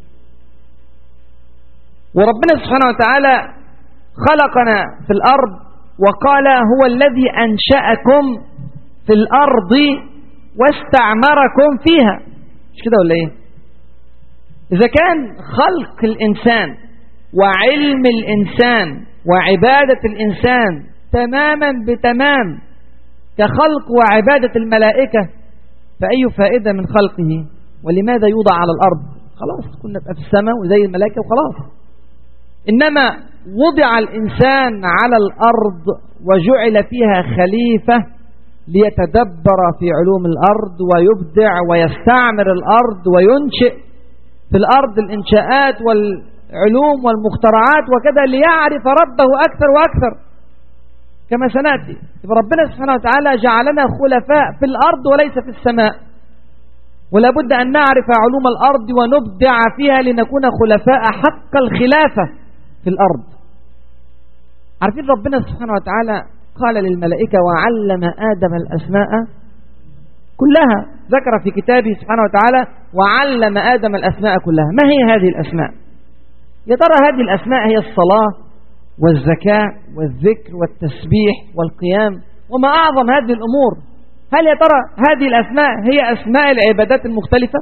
وربنا سبحانه وتعالى خلقنا في الأرض وقال هو الذي أنشأكم في الأرض واستعمركم فيها. مش كده ولا إيه؟ إذا كان خلق الإنسان وعلم الإنسان وعبادة الإنسان تماما بتمام كخلق وعبادة الملائكة، فأي فائدة من خلقه؟ ولماذا يوضع على الأرض؟ خلاص كنا في السماء وزي الملائكة وخلاص. إنما وضع الإنسان على الأرض وجعل فيها خليفة ليتدبر في علوم الأرض ويبدع ويستعمر الأرض وينشئ في الأرض الإنشاءات والعلوم والمخترعات وكذا، ليعرف ربه أكثر وأكثر كما سنأتي. ربنا سبحانه وتعالى جعلنا خلفاء في الأرض وليس في السماء، ولا بد أن نعرف علوم الأرض ونبدع فيها لنكون خلفاء حق الخلافة في الأرض. عارفين ربنا سبحانه وتعالى قال للملائكة وعلم آدم الأسماء كلها، ذكر في كتابه سبحانه وتعالى وعلم آدم الأسماء كلها. ما هي هذه الأسماء؟ يا ترى هذه الأسماء هي الصلاة والزكاة والذكر والتسبيح والقيام وما أعظم هذه الأمور؟ هل يا ترى هذه الأسماء هي أسماء العبادات المختلفة؟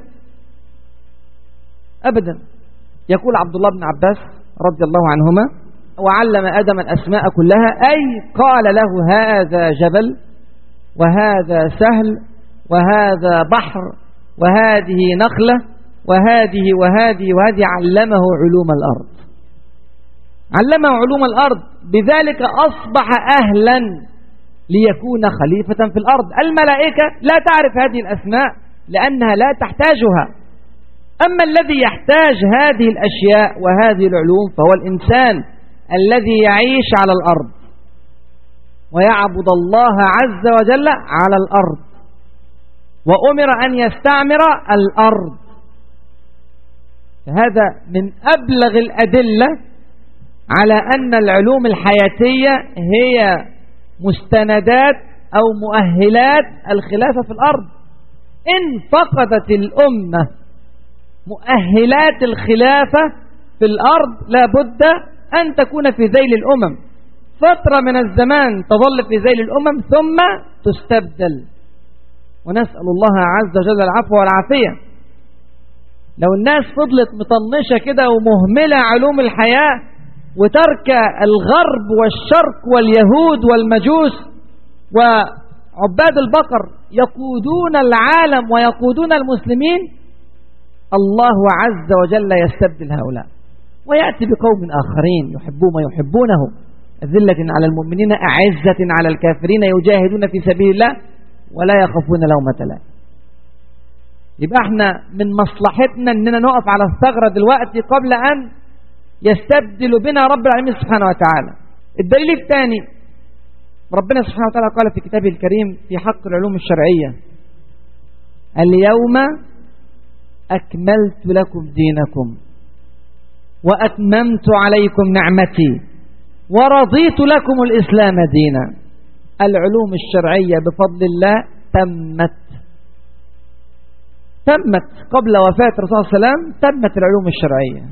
أبدا. يقول عبد الله بن عباس رضي الله عنهما وعلم آدم الأسماء كلها، أي قال له هذا جبل وهذا سهل وهذا بحر وهذه نخلة وهذه وهذه وهذه، علمه علوم الأرض، علمه علوم الأرض، بذلك أصبح أهلا ليكون خليفة في الأرض. الملائكة لا تعرف هذه الأسماء لأنها لا تحتاجها، أما الذي يحتاج هذه الأشياء وهذه العلوم فهو الإنسان الذي يعيش على الأرض ويعبد الله عز وجل على الأرض، وأمر أن يستعمر الأرض. فهذا من أبلغ الأدلة على أن العلوم الحياتية هي مستندات أو مؤهلات الخلافة في الأرض. إن فقدت الأمة مؤهلات الخلافة في الأرض لا بد أن تكون في ذيل الأمم، فترة من الزمان تظل في ذيل الأمم ثم تستبدل، ونسأل الله عز وجل العفو والعافية. لو الناس فضلت مطنشة كده ومهملة علوم الحياة وترك الغرب والشرق واليهود والمجوس وعباد البقر يقودون العالم ويقودون المسلمين، الله عز وجل يستبدل هؤلاء ويأتي بقوم آخرين يحبون ما يحبونه، أذلة على المؤمنين أعزة على الكافرين يجاهدون في سبيل الله ولا يخافون لومة لائم. يبقى احنا من مصلحتنا اننا نقف على الثغرة دلوقتي قبل ان يستبدل بنا رب العالمين سبحانه وتعالى. الدليل الثاني، ربنا سبحانه وتعالى قال في كتابه الكريم في حق العلوم الشرعية اليوم أكملت لكم دينكم وأتممت عليكم نعمتي ورضيت لكم الإسلام دينا. العلوم الشرعية بفضل الله تمت تمت قبل وفاة الرسول صلى الله عليه وسلم، تمت العلوم الشرعية.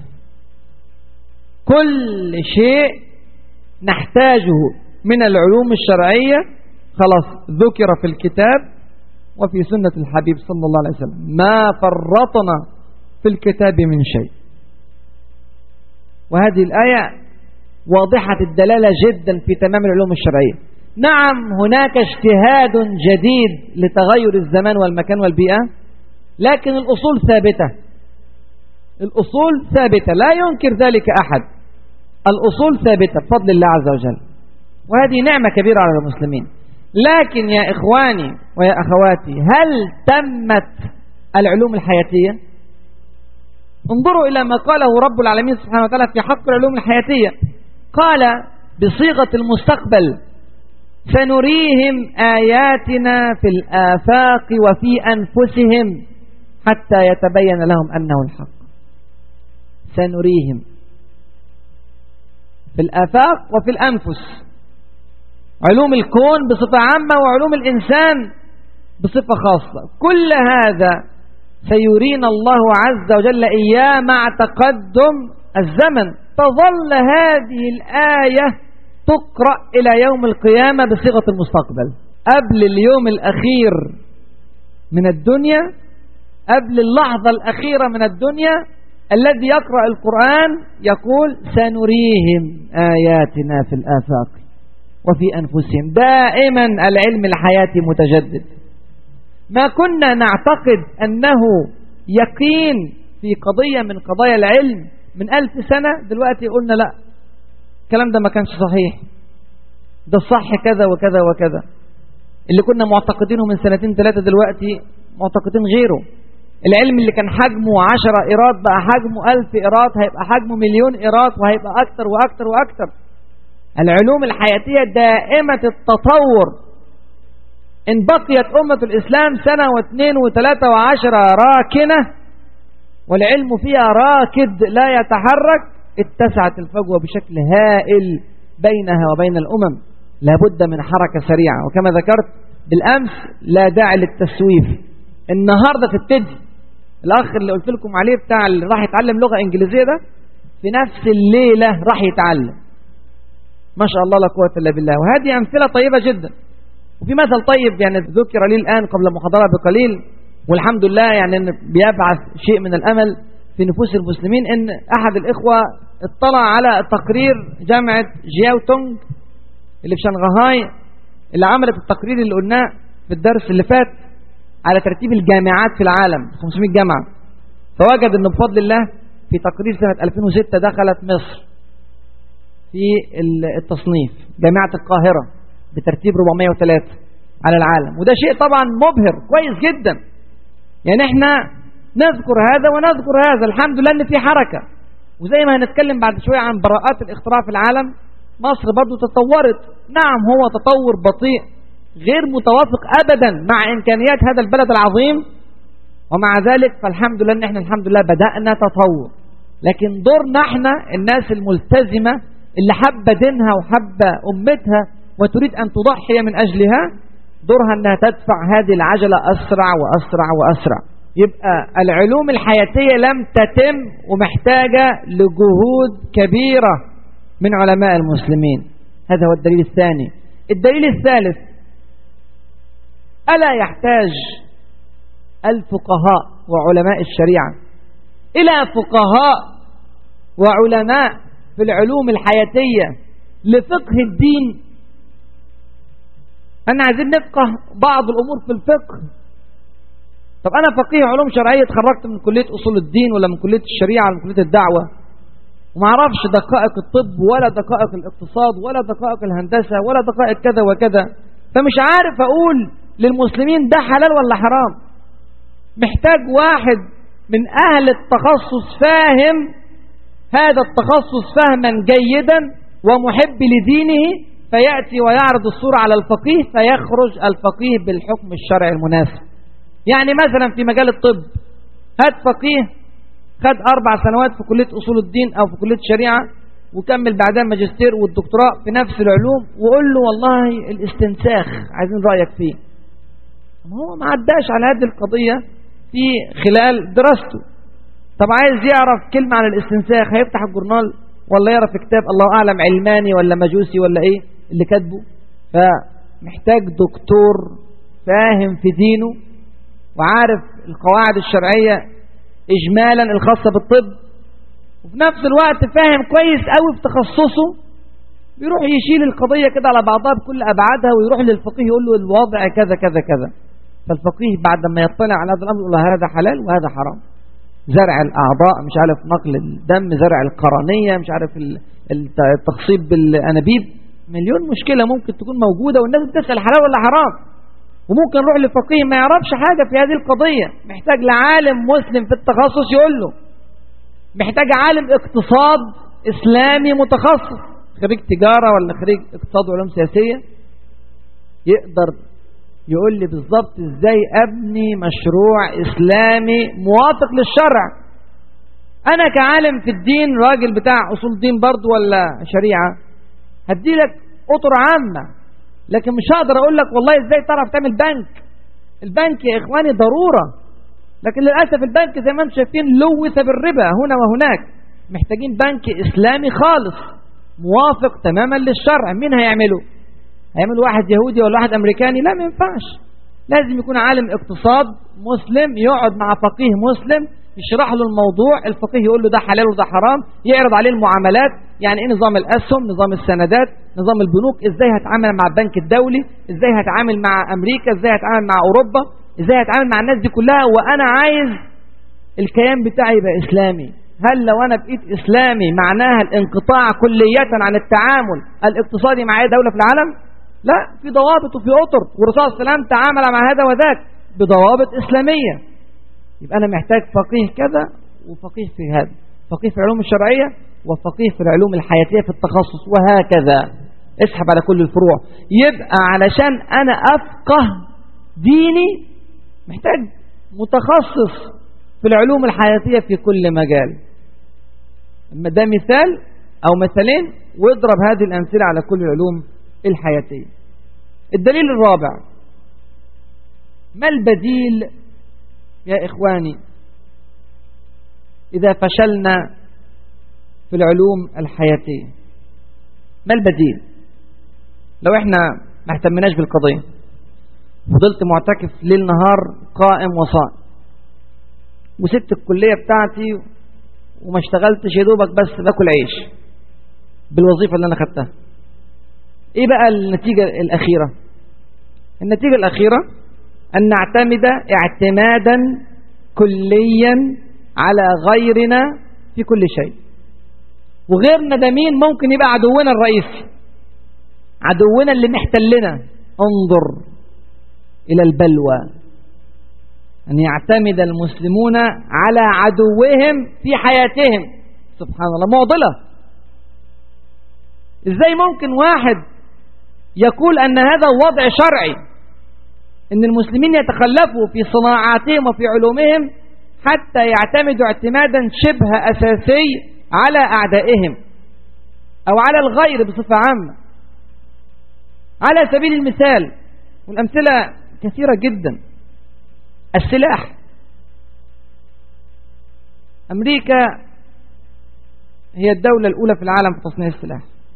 كل شيء نحتاجه من العلوم الشرعية خلاص ذكر في الكتاب وفي سنة الحبيب صلى الله عليه وسلم، ما فرطنا في الكتاب من شيء. وهذه الآية واضحة الدلالة جدا في تمام العلوم الشرعية. نعم هناك اجتهاد جديد لتغير الزمان والمكان والبيئة، لكن الأصول ثابتة، الأصول ثابتة لا ينكر ذلك أحد، الأصول ثابتة بفضل الله عز وجل، وهذه نعمة كبيرة على المسلمين. لكن يا إخواني ويا أخواتي، هل تمت العلوم الحياتية؟ انظروا إلى ما قاله رب العالمين سبحانه وتعالى في حق العلوم الحياتية، قال بصيغة المستقبل سنريهم آياتنا في الآفاق وفي أنفسهم حتى يتبين لهم أنه الحق. سنريهم في الآفاق وفي الأنفس، علوم الكون بصفة عامة وعلوم الإنسان بصفة خاصة. كل هذا سيرينا الله عز وجل إياه مع تقدم الزمن. تظل هذه الآية تقرأ إلى يوم القيامة بصيغة المستقبل، قبل اليوم الأخير من الدنيا، قبل اللحظة الأخيرة من الدنيا. الذي يقرأ القرآن يقول سنريهم آياتنا في الآفاق وفي أنفسهم. دائما العلم الحياتي متجدد. ما كنا نعتقد أنه يقين في قضية من قضايا العلم من ألف سنة، دلوقتي قلنا لا، الكلام ده ما كانش صحيح، ده الصح كذا وكذا وكذا. اللي كنا معتقدينه من سنتين ثلاثة دلوقتي معتقدين غيره. العلم اللي كان حجمه عشرة إيراد بقى حجمه ألف إيراد، هيبقى حجمه مليون إيراد، وهيبقى أكتر وأكتر وأكتر. العلوم الحياتية دائمة التطور. إن بقيت أمة الإسلام سنة واثنين وثلاثة وعشرة راكنة والعلم فيها راكد لا يتحرك، اتسعت الفجوة بشكل هائل بينها وبين الأمم. لابد من حركة سريعة. وكما ذكرت بالأمس لا داعي للتسويف. النهاردة تبتدي. الأخ اللي قلت لكم عليه بتاع اللي راح يتعلم لغة إنجليزية ده في نفس الليلة راح يتعلم، ما شاء الله لا قوة إلا بالله. وهذه أمثلة طيبة جدا. وفي مثل طيب يعني ذكر لي الآن قبل محاضرة بقليل، والحمد لله يعني بيبعث شيء من الأمل في نفوس المسلمين. إن أحد الإخوة اطلع على تقرير جامعة جياوتونغ اللي في شنغهاي، اللي عملت التقرير اللي قلناه في الدرس اللي فات على ترتيب الجامعات في العالم، خمسمائة جامعة. فوجد أنه بفضل الله في تقرير سنة ألفين وستة دخلت مصر في التصنيف، جامعة القاهرة بترتيب أربعمائة وثلاثة على العالم. وده شيء طبعا مبهر كويس جدا. يعني احنا نذكر هذا ونذكر هذا، الحمد لله ان في حركة. وزي ما هنتكلم بعد شوية عن براءات الاختراع في العالم، مصر برضو تطورت. نعم هو تطور بطيء غير متوافق أبدا مع إمكانيات هذا البلد العظيم، ومع ذلك فالحمد لله ان احنا الحمد لله بدأنا تطور. لكن دورنا احنا الناس الملتزمة اللي حابة دينها وحابة أمتها وتريد أن تضحي من أجلها، دورها أنها تدفع هذه العجلة أسرع وأسرع وأسرع. يبقى العلوم الحياتية لم تتم ومحتاجة لجهود كبيرة من علماء المسلمين. هذا هو الدليل الثاني. الدليل الثالث، ألا يحتاج الفقهاء وعلماء الشريعة إلى فقهاء وعلماء في العلوم الحياتية لفقه الدين؟ أنا عايزين نفقه بعض الأمور في الفقه. طب أنا فقيه علوم شرعية، اتخرجت من كلية أصول الدين ولا من كلية الشريعة ولا من كلية الدعوة، وما اعرفش دقائق الطب ولا دقائق الاقتصاد ولا دقائق الهندسة ولا دقائق كذا وكذا، فمش عارف أقول للمسلمين ده حلال ولا حرام. محتاج واحد من أهل التخصص فاهم هذا التخصص فهما جيدا ومحب لدينه، فيأتي ويعرض الصورة على الفقيه فيخرج الفقيه بالحكم الشرعي المناسب. يعني مثلا في مجال الطب، هات فقيه خد أربع سنوات في كلية أصول الدين أو في كلية الشريعة وكمل بعدها ماجستير والدكتوراه في نفس العلوم، وقول له والله الاستنساخ عايزين رأيك فيه. ما هو ما عداش على هذه القضية في خلال دراسته. طب عايز يعرف كلمة عن الاستنساخ، هيفتح الجورنال ولا يعرف كتاب الله أعلم علماني ولا مجوسي ولا إيه اللي كاتبه؟ فمحتاج دكتور فاهم في دينه وعارف القواعد الشرعية إجمالا الخاصة بالطب، وفي نفس الوقت فاهم كويس قوي في تخصصه، بيروح يشيل القضية كده على بعضها بكل أبعادها ويروح للفقيه يقول له الوضع كذا كذا كذا. فالفقيه بعد ما يطلع على هذا الأمر يقول له هذا حلال وهذا حرام. زرع الأعضاء، مش عارف نقل الدم، زرع القرنية، مش عارف التخصيب بالأنابيب، مليون مشكلة ممكن تكون موجودة والناس بتسأل حلال ولا حرام. وممكن نروح لفقيه ما يعرفش حاجة في هذه القضية، محتاج لعالم مسلم في التخصص يقول له. محتاج عالم اقتصاد إسلامي متخصص، خريج تجارة ولا خريج اقتصاد وعلوم سياسية، يقدر يقول لي بالظبط ازاي ابني مشروع اسلامي موافق للشرع. انا كعالم في الدين، راجل بتاع اصول دين برضو ولا شريعة، هدي لك اطر عامة، لكن مش هقدر اقول لك والله ازاي تعرف تعمل بنك. البنك يا اخواني ضرورة، لكن للأسف البنك زي ما انتم شايفين لوث بالربا هنا وهناك. محتاجين بنك اسلامي خالص موافق تماما للشرع. مين هيعمله؟ هيعمل واحد يهودي ولا واحد امريكاني؟ لا، ما ينفعش. لازم يكون عالم اقتصاد مسلم، يقعد مع فقيه مسلم يشرح له الموضوع، الفقيه يقول له ده حلال وده حرام، يعرض عليه المعاملات، يعني ايه نظام الاسهم، نظام السندات، نظام البنوك، ازاي هتعامل مع البنك الدولي، ازاي هتعامل مع امريكا، ازاي هتعامل مع اوروبا، ازاي هتعامل مع الناس دي كلها، وانا عايز الكيان بتاعي يبقى اسلامي. هل لو انا بقيت اسلامي معناها الانقطاع كلية عن التعامل الاقتصادي مع اي دولة في العالم؟ لا، في ضوابط وفي اطر، والرسول صلى الله عليه وسلم تعامل مع هذا وذاك بضوابط اسلامية. يبقى انا محتاج فقيه كذا وفقيه في هذا، فقيه في العلوم الشرعية وفقيه في العلوم الحياتية في التخصص، وهكذا اسحب على كل الفروع. يبقى علشان انا افقه ديني محتاج متخصص في العلوم الحياتية في كل مجال. ده مثال او مثالين، واضرب هذه الامثلة على كل العلوم الحياتية. الدليل الرابع، ما البديل يا إخواني إذا فشلنا في العلوم الحياتية؟ ما البديل لو إحنا ما اهتمناش بالقضية، فضلت معتكف ليل نهار قائم وصائم، وسبت الكلية بتاعتي وما اشتغلتش يا دوبك بس باكل عيش بالوظيفة اللي أنا خدتها؟ إيه بقى النتيجة الأخيرة؟ النتيجة الأخيرة أن نعتمد اعتمادا كليا على غيرنا في كل شيء، وغيرنا ده مين؟ ممكن يبقى عدونا الرئيسي، عدونا اللي محتلنا. انظر إلى البلوى، أن يعتمد المسلمون على عدوهم في حياتهم. سبحان الله، معضلة. إزاي ممكن واحد يقول أن هذا وضع شرعي، أن المسلمين يتخلفوا في صناعاتهم وفي علومهم حتى يعتمدوا اعتمادا شبه أساسي على أعدائهم أو على الغير بصفة عامة؟ على سبيل المثال، والأمثلة كثيرة جدا، السلاح. أمريكا هي الدولة الأولى في العالم في تصنيع السلاح،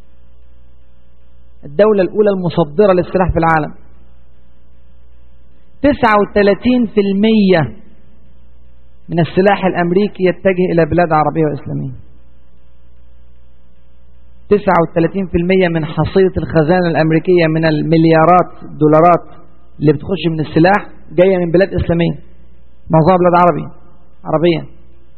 الدولة الأولى المصدرة للسلاح في العالم. تسعة وثلاثين بالمئة من السلاح الأمريكي يتجه إلى بلاد عربية وإسلامية. تسعة وثلاثين بالمئة من حصيلة الخزانة الأمريكية من المليارات الدولارات اللي بتخش من السلاح جاية من بلاد إسلامية، معظمها بلاد عربية عربية.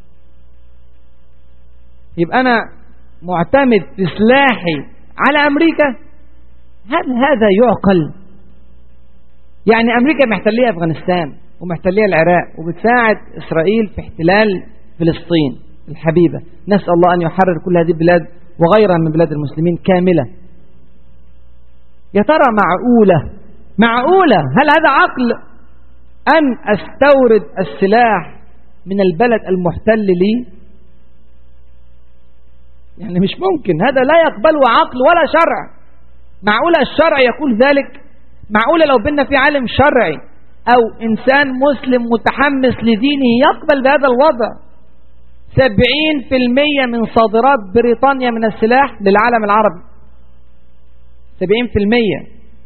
يبقى أنا معتمد في سلاحي على أمريكا؟ هل هذا يعقل؟ يعني أمريكا محتلية أفغانستان ومحتلية العراق وبتساعد إسرائيل في احتلال فلسطين الحبيبة. نسأل الله أن يحرر كل هذه البلاد وغيرها من بلاد المسلمين كاملة. يا ترى معقولة معقولة هل هذا عقل أن أستورد السلاح من البلد المحتل لي؟ يعني مش ممكن، هذا لا يقبله عقل ولا شرع. معقولة الشرع يقول ذلك؟ معقولة لو بينا في عالم شرعي أو إنسان مسلم متحمس لدينه يقبل بهذا الوضع؟ سبعين بالمئة من صادرات بريطانيا من السلاح للعالم العربي، سبعين بالمئة.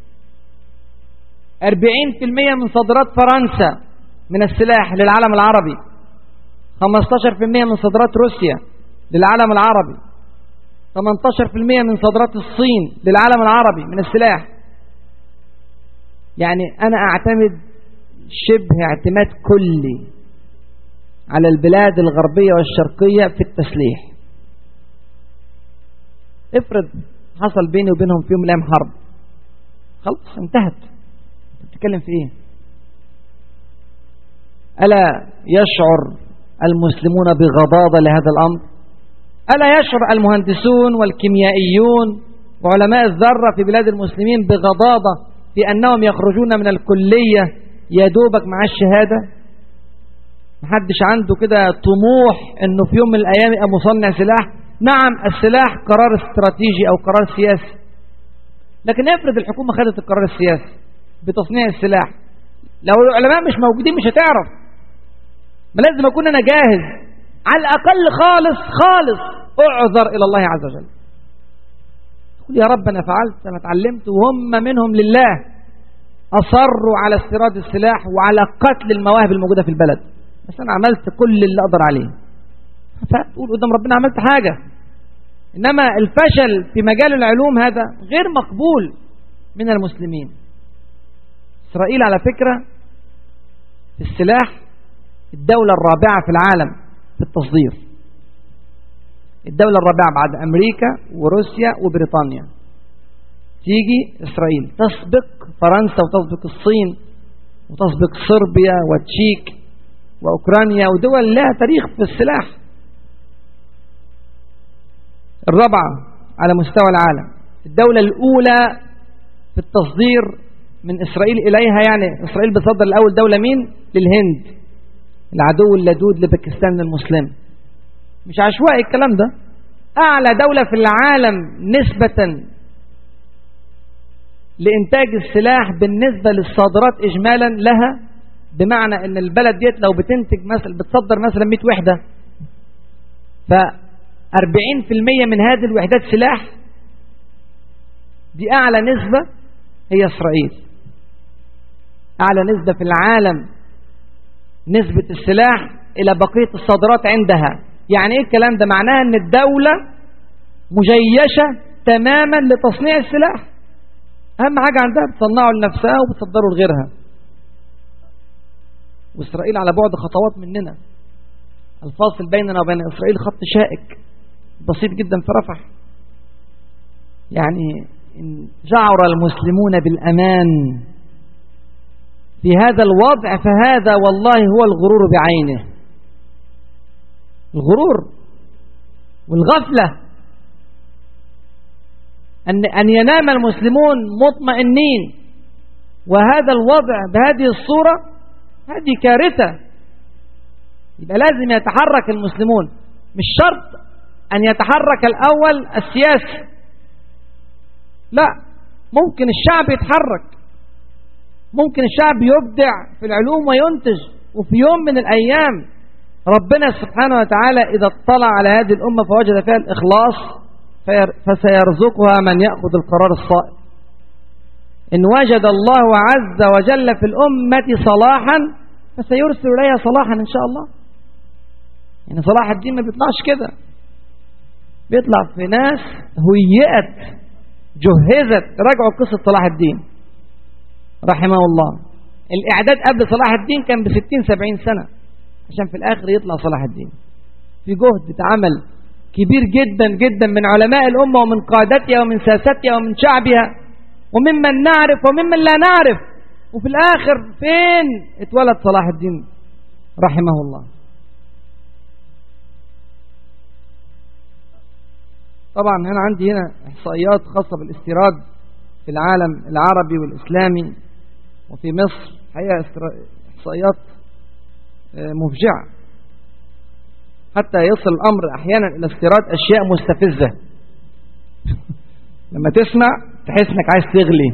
أربعين بالمئة من صادرات فرنسا من السلاح للعالم العربي، خمسة عشر بالمئة من صادرات روسيا للعالم العربي، ثمانية عشر بالمئة من صادرات الصين للعالم العربي من السلاح. يعني أنا أعتمد شبه اعتماد كلي على البلاد الغربية والشرقية في التسليح. افرض حصل بيني وبينهم في يوم من الأيام حرب، خلاص انتهت. بتتكلم في ايه؟ ألا يشعر المسلمون بغضاضة لهذا الأمر؟ ألا يشعر المهندسون والكيميائيون وعلماء الذرة في بلاد المسلمين بغضاضة في أنهم يخرجون من الكلية يا دوبك مع الشهادة؟ محدش عنده كده طموح أنه في يوم من الأيام يبقى مصنع سلاح؟ نعم، السلاح قرار استراتيجي أو قرار سياسي، لكن افرض الحكومة خدت القرار السياسي بتصنيع السلاح، لو العلماء مش موجودين مش هتعرف. ما لازم أكون أنا جاهز، على الأقل خالص خالص أعذر إلى الله عز وجل، تقول يا رب أنا فعلت، أنا اتعلمت، وهم منهم لله أصروا على استيراد السلاح وعلى قتل المواهب الموجودة في البلد، بس أنا عملت كل اللي أقدر عليه، فتقول قدام ربنا عملت حاجة. إنما الفشل في مجال العلوم هذا غير مقبول من المسلمين. إسرائيل على فكرة في السلاح الدولة الرابعة في العالم في التصدير، الدولة الرابعة بعد أمريكا وروسيا وبريطانيا، تيجي إسرائيل تسبق فرنسا وتسبق الصين وتسبق صربيا وتشيك وأوكرانيا ودول لها تاريخ في السلاح. الرابعة على مستوى العالم، الدولة الأولى في التصدير من إسرائيل إليها، يعني إسرائيل بتصدر الأول دولة مين؟ للهند، العدو اللدود لباكستان المسلم. مش عشوائي الكلام ده. أعلى دولة في العالم نسبة لإنتاج السلاح بالنسبة للصادرات إجمالا لها، بمعنى أن البلد ديت لو بتنتج مثلا بتصدر مثلا مئة وحدة، فأربعين في المية من هذه الوحدات سلاح. دي أعلى نسبة هي إسرائيل، أعلى نسبة في العالم نسبة السلاح إلى بقية الصادرات عندها. يعني إيه الكلام ده؟ معناها أن الدولة مجيشة تماما لتصنيع السلاح، أهم حاجة عندها بتصنعه لنفسها وبتصدره لغيرها. وإسرائيل على بعد خطوات مننا، الفاصل بيننا وبين إسرائيل خط شائك بسيط جدا في رفح. يعني إن شعر المسلمون بالأمان في هذا الوضع فهذا والله هو الغرور بعينه، الغرور والغفلة. أن أن ينام المسلمون مطمئنين وهذا الوضع بهذه الصورة، هذه كارثة. يبقى لازم يتحرك المسلمون، مش شرط أن يتحرك الأول السياسي، لا، ممكن الشعب يتحرك، ممكن الشعب يبدع في العلوم وينتج، وفي يوم من الأيام ربنا سبحانه وتعالى إذا اطلع على هذه الأمة فوجد فيها الإخلاص فسيرزقها من يأخذ القرار الصائب. إن وجد الله عز وجل في الأمة صلاحا فسيرسل إليها صلاحا إن شاء الله. يعني صلاح الدين ما بيطلعش كده، بيطلع في ناس هيئت جهزت. راجعوا قصة صلاح الدين رحمه الله، الإعداد قبل صلاح الدين كان بستين سبعين سنة عشان في الآخر يطلع صلاح الدين. في جهد اتعمل كبير جدا جدا من علماء الأمة ومن قادتها ومن ساستها ومن شعبها وممن نعرف وممن لا نعرف، وفي الآخر فين اتولد صلاح الدين رحمه الله. طبعا هنا عندي هنا إحصائيات خاصة بالاستيراد في العالم العربي والإسلامي وفي مصر، حقيقة إحصائيات مفجعة، حتى يصل الأمر أحيانا إلى استيراد أشياء مستفزة. لما تسمع تحس إنك عايز تغلي.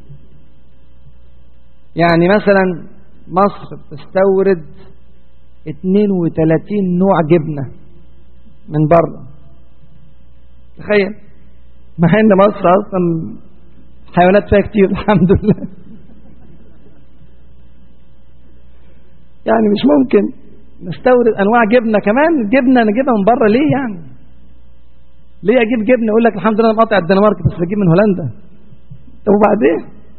يعني مثلا مصر بتستورد اثنين وثلاثين نوع جبنة من بره، تخيل، مع ان مصر اصلا حيوانات فيها كتير الحمد لله. يعني مش ممكن نستورد انواع جبنه كمان، جبنه نجيبها من بره ليه؟ يعني ليه اجيب جبنه يقول لك الحمد لله انا مقاطع الدنمارك بس بجيب من هولندا؟ طب وبعدين؟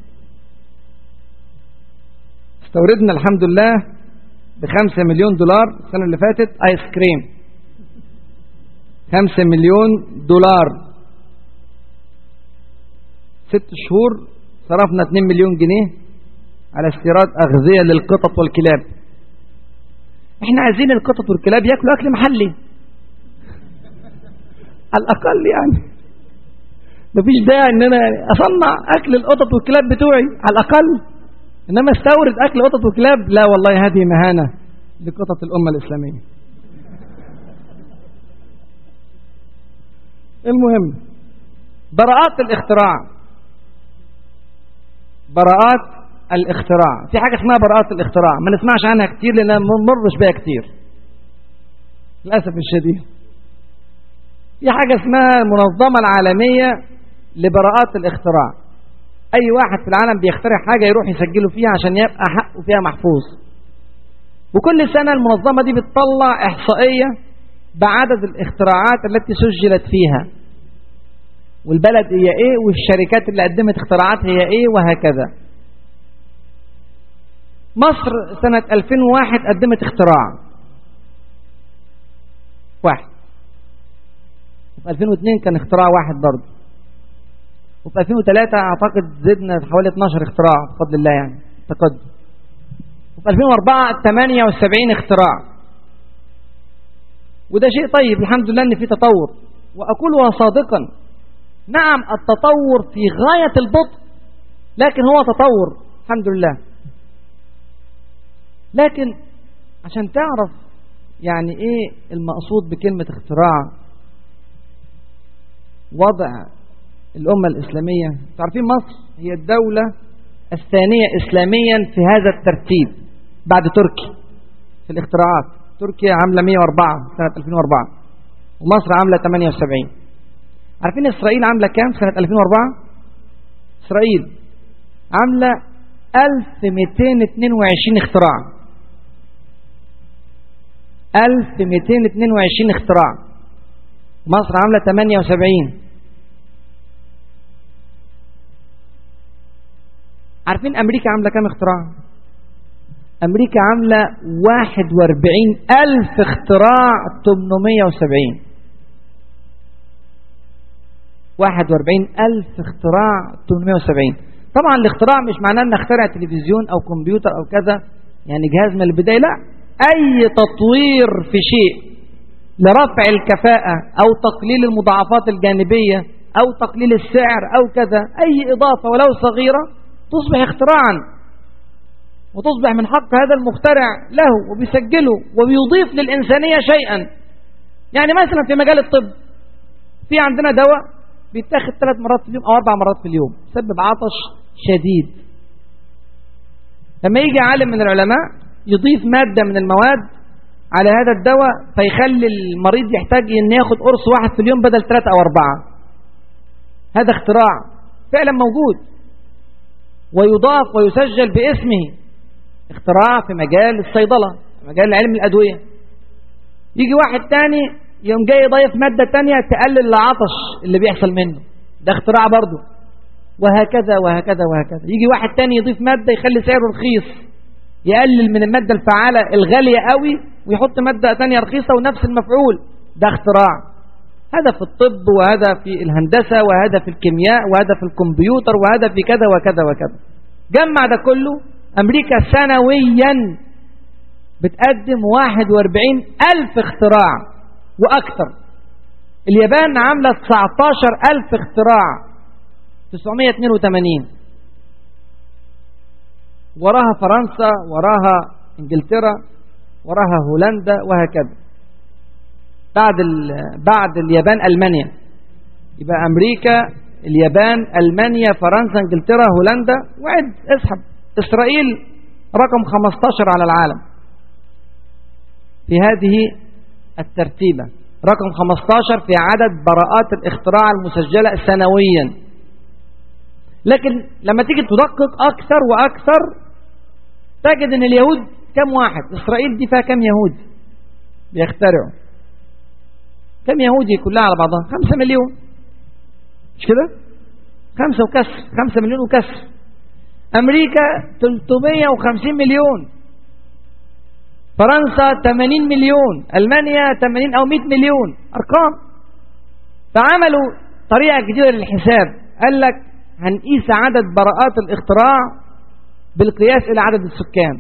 استوردنا الحمد لله بخمسة مليون دولار السنه اللي فاتت ايس كريم، خمسة مليون دولار. ست شهور صرفنا اتنين مليون جنيه على استيراد أغذية للقطط والكلاب. احنا عايزين القطط والكلاب ياكلوا أكل محلي على الأقل، يعني مفيش داعي ان انا اصنع اكل القطط والكلاب بتوعي على الاقل، انما استورد اكل قطط وكلاب لا والله، هذه مهانة لقطط الامة الاسلامية. المهم براءات الاختراع، براءات الاختراع، في حاجة اسمها براءات الاختراع ما نسمعش عنها كتير لأننا ما نمرش بها كتير للأسف الشديد. في حاجة اسمها المنظمة العالمية لبراءات الاختراع، أي واحد في العالم بيخترع حاجة يروح يسجله فيها عشان يبقى حقه فيها محفوظ. وكل سنة المنظمة دي بتطلع إحصائية بعدد الاختراعات التي سجلت فيها، والبلد هي ايه، والشركات اللي قدمت اختراعات هي ايه، وهكذا. مصر سنة ألفين وواحد قدمت اختراع واحد، وفي ألفين واثنين كان اختراع واحد برضه، وفي ألفين وثلاثة اعتقد زدنا حوالي اثناشر اختراع بفضل الله يعني تقدم، وفي ألفين وأربعة ثمانية وسبعين اختراع. وده شيء طيب الحمد لله ان في تطور، واقول صادقا نعم التطور في غاية البطء، لكن هو تطور الحمد لله. لكن عشان تعرف يعني ايه المقصود بكلمة اختراع، وضع الأمة الإسلامية، تعرفين مصر هي الدولة الثانية إسلاميا في هذا الترتيب بعد تركيا في الاختراعات. تركيا عاملة مئة وأربعة سنة ألفين وأربعة، ومصر عاملة ثمانية وسبعين. عارفين إسرائيل عاملة كام سنة ألفين وأربعة؟ إسرائيل عاملة ألف ومئتين واثنين وعشرين اختراع، ألف ومئتين واثنين وعشرين اختراع. مصر عاملة ثمانية وسبعين. عارفين أمريكا عاملة كام اختراع؟ أمريكا عاملة واحد وأربعين ألف اختراع ثمانمئة وسبعين. واحد وأربعين ألف اختراع ثمانمئة وسبعين. طبعا الاختراع مش معناه أن اخترع تلفزيون أو كمبيوتر أو كذا يعني جهاز من البداية، لا، أي تطوير في شيء لرفع الكفاءة أو تقليل المضاعفات الجانبية أو تقليل السعر أو كذا، أي إضافة ولو صغيرة تصبح اختراعا، وتصبح من حق هذا المخترع له وبيسجله وبيضيف للإنسانية شيئا. يعني مثلا في مجال الطب في عندنا دواء بيتاخد ثلاث مرات في اليوم أو أربع مرات في اليوم، سبب عطش شديد. لما يجي عالم من العلماء يضيف مادة من المواد على هذا الدواء فيخلي المريض يحتاج أن ياخد قرص واحد في اليوم بدل ثلاثة أو أربعة. هذا اختراع فعلا موجود ويضاف ويسجل باسمه. اختراع في مجال الصيدلة، مجال علم الأدوية. يجي واحد تاني يوم جاي يضيف مادة تانية تقلل العطش اللي بيحصل منه، ده اختراع برضه، وهكذا وهكذا وهكذا. يجي واحد تاني يضيف مادة يخلي سعره رخيص، يقلل من المادة الفعالة الغالية قوي ويحط مادة تانية رخيصة ونفس المفعول، ده اختراع. هذا في الطب، وهذا في الهندسة، وهذا في الكيمياء، وهذا في الكمبيوتر، وهذا في كذا وكذا وكذا. جمع ده كله، أمريكا سنويا بتقدم واحد وأربعين ألف اختراع وأكثر. اليابان عاملة تسعة عشر ألف اختراع تسعمئة واثنين وثمانين، وراها فرنسا، وراها إنجلترا، وراها هولندا، وهكذا. بعد بعد اليابان ألمانيا، يبقى أمريكا، اليابان، ألمانيا، فرنسا، إنجلترا، هولندا، وعد اسحب. إسرائيل رقم خمسة عشر على العالم في هذه الترتيبة، رقم خمسة عشر في عدد براءات الاختراع المسجلة سنويا. لكن لما تيجي تدقق أكثر وأكثر تجد أن اليهود كم واحد؟ إسرائيل دي فيها كم يهود بيخترعوا؟ كم يهودي كلها على بعضها؟ خمسة مليون، مش كده؟ خمسة وكسر، خمسة مليون وكسر. أمريكا ثلاثمئة وخمسين مليون، فرنسا ثمانين مليون، ألمانيا ثمانين أو مئة مليون، أرقام. فعملوا طريقة جديدة للحساب، قال لك هنقيس عدد براءات الاختراع بالقياس إلى عدد السكان.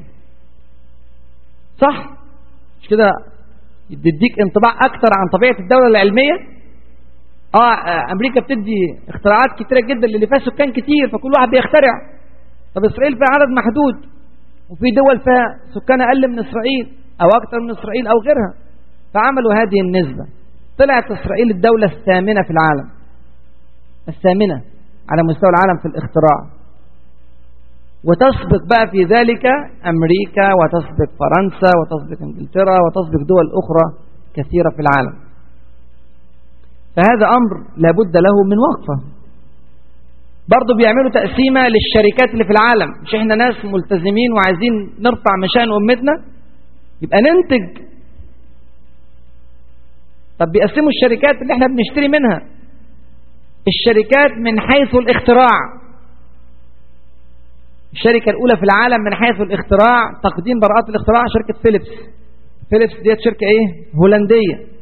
صح؟ مش كده؟ يديك انطباع أكثر عن طبيعة الدولة العلمية. اه امريكا بتدي اختراعات كتيره جدا اللي فيها سكان كتير، فكل واحد بيخترع. طب اسرائيل فيها عدد محدود، وفي دول فيها سكان اقل من اسرائيل او اكثر من اسرائيل او غيرها، فعملوا هذه النسبه. طلعت اسرائيل الدوله الثامنه في العالم، الثامنه على مستوى العالم في الاختراع، وتسبق بقى في ذلك امريكا، وتسبق فرنسا، وتسبق انجلترا، وتسبق دول اخرى كثيره في العالم. فهذا أمر لابد له من وقفة. برضو بيعملوا تقسيمة للشركات اللي في العالم، مش احنا ناس ملتزمين وعايزين نرفع مشان أمتنا يبقى ننتج. طب بيقسموا الشركات اللي احنا بنشتري منها، الشركات من حيث الاختراع. الشركة الأولى في العالم من حيث الاختراع تقديم براءات الاختراع شركة فيليبس. فيليبس ديت شركة ايه؟ هولندية.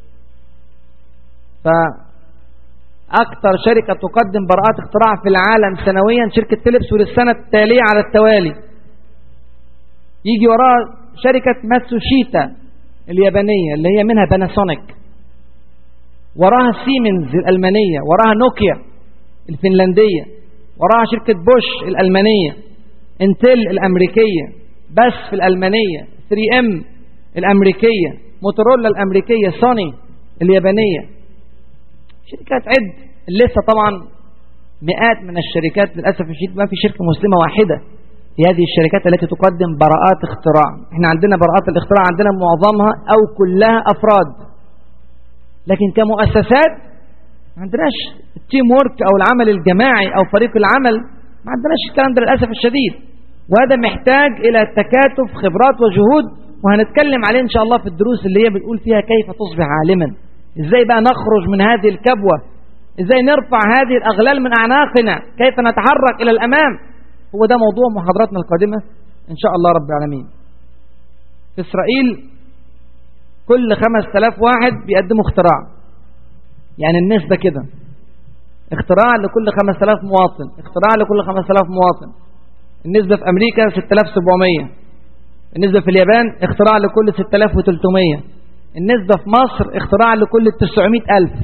فأكثر شركة تقدم براءات اختراع في العالم سنويا شركة فيليبس، وللسنة التالية على التوالي يجي وراها شركة ماتسوشيتا اليابانية اللي هي منها باناسونيك، وراها سيمنز الألمانية، وراها نوكيا الفنلندية، وراها شركة بوش الألمانية، انتل الأمريكية، بس في الألمانية، ثري إم الأمريكية، موتورولا الأمريكية، سوني اليابانية. شركات عد لسه طبعا مئات من الشركات، للأسف الشديد ما في شركة مسلمة واحدة في هذه الشركات التي تقدم براءات اختراع. احنا عندنا براءات الاختراع عندنا معظمها أو كلها أفراد، لكن كمؤسسات ما عندناش التيم وورك أو العمل الجماعي أو فريق العمل، ما عندناش الكلام ده للأسف الشديد. وهذا محتاج إلى تكاتف خبرات وجهود، وهنتكلم عليه إن شاء الله في الدروس اللي هي بنقول فيها كيف تصبح عالما، ازاي بقى نخرج من هذه الكبوة، ازاي نرفع هذه الأغلال من أعناقنا، كيف نتحرك إلى الأمام. هو ده موضوع محاضراتنا القادمة إن شاء الله رب العالمين. في إسرائيل كل خمس تلاف واحد بيقدموا اختراع، يعني النسبة كده، اختراع لكل خمس تلاف مواطن، اختراع لكل خمس تلاف مواطن. النسبة في أمريكا ستة آلاف وسبعمية، النسبة في اليابان اختراع لكل ستة آلاف وثلاثمية، النسبة في مصر اختراع لكل تسعمائة ألف،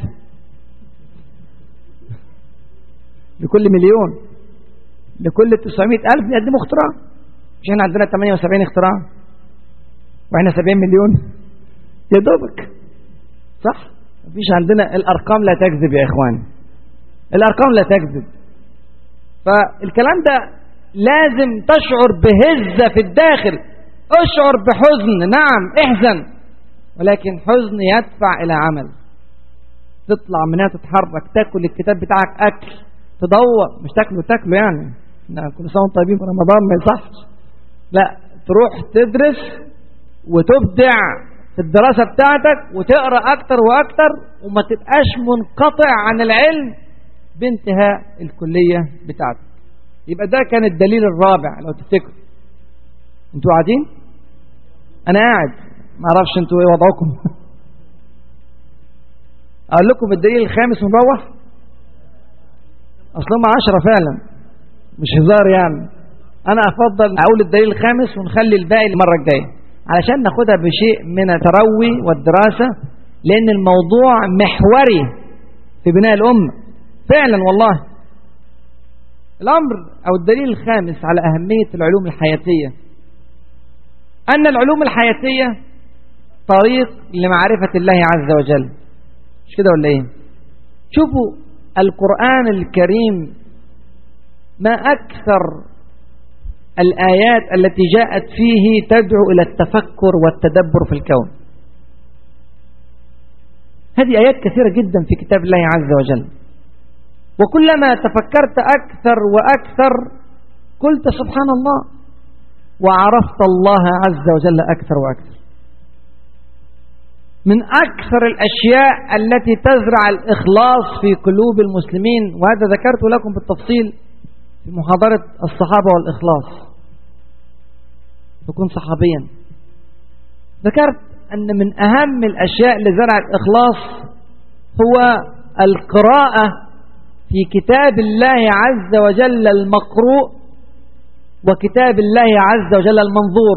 لكل مليون، لكل تسعمائة ألف يقدموا اختراع. مش احنا عندنا ثمانية وسبعين اختراع واحنا سبعين مليون يا دوبك، صح؟ مفيش عندنا، الأرقام لا تكذب يا إخواني، الأرقام لا تكذب. فالكلام ده لازم تشعر بهزة في الداخل، اشعر بحزن، نعم احزن، ولكن حزن يدفع إلى عمل. تطلع منها تتحرك، تاكل الكتاب بتاعك أكل، تدور، مش تاكله تاكله يعني كل سنة وانتم طيبين في رمضان ما يصحش، لا، تروح تدرس وتبدع في الدراسة بتاعتك وتقرأ أكتر وأكتر، وما تبقاش منقطع عن العلم بانتهاء الكلية بتاعتك. يبقى ده كان الدليل الرابع لو تفتكروا. انتوا قاعدين؟ أنا قاعد، ما أعرفش انتوا ايه وضعكم. أقول لكم الدليل الخامس ونروح، أصلا عشرة فعلا مش هزار يعني. أنا أفضل أقول الدليل الخامس ونخلي الباقي المرة الجاية علشان ناخدها بشيء من التروي والدراسة، لأن الموضوع محوري في بناء الأمة فعلا والله. الأمر أو الدليل الخامس على أهمية العلوم الحياتية أن العلوم الحياتية طريق لمعرفة الله عز وجل. مش كده ولا إيه؟ شوفوا القرآن الكريم ما أكثر الآيات التي جاءت فيه تدعو إلى التفكر والتدبر في الكون. هذه آيات كثيرة جدا في كتاب الله عز وجل، وكلما تفكرت أكثر وأكثر قلت سبحان الله، وعرفت الله عز وجل أكثر وأكثر. من أكثر الأشياء التي تزرع الإخلاص في قلوب المسلمين، وهذا ذكرت لكم بالتفصيل في محاضرة الصحابة والإخلاص، تكون صحابيا. ذكرت أن من أهم الأشياء لزرع الإخلاص هو القراءة في كتاب الله عز وجل المقروء وكتاب الله عز وجل المنظور.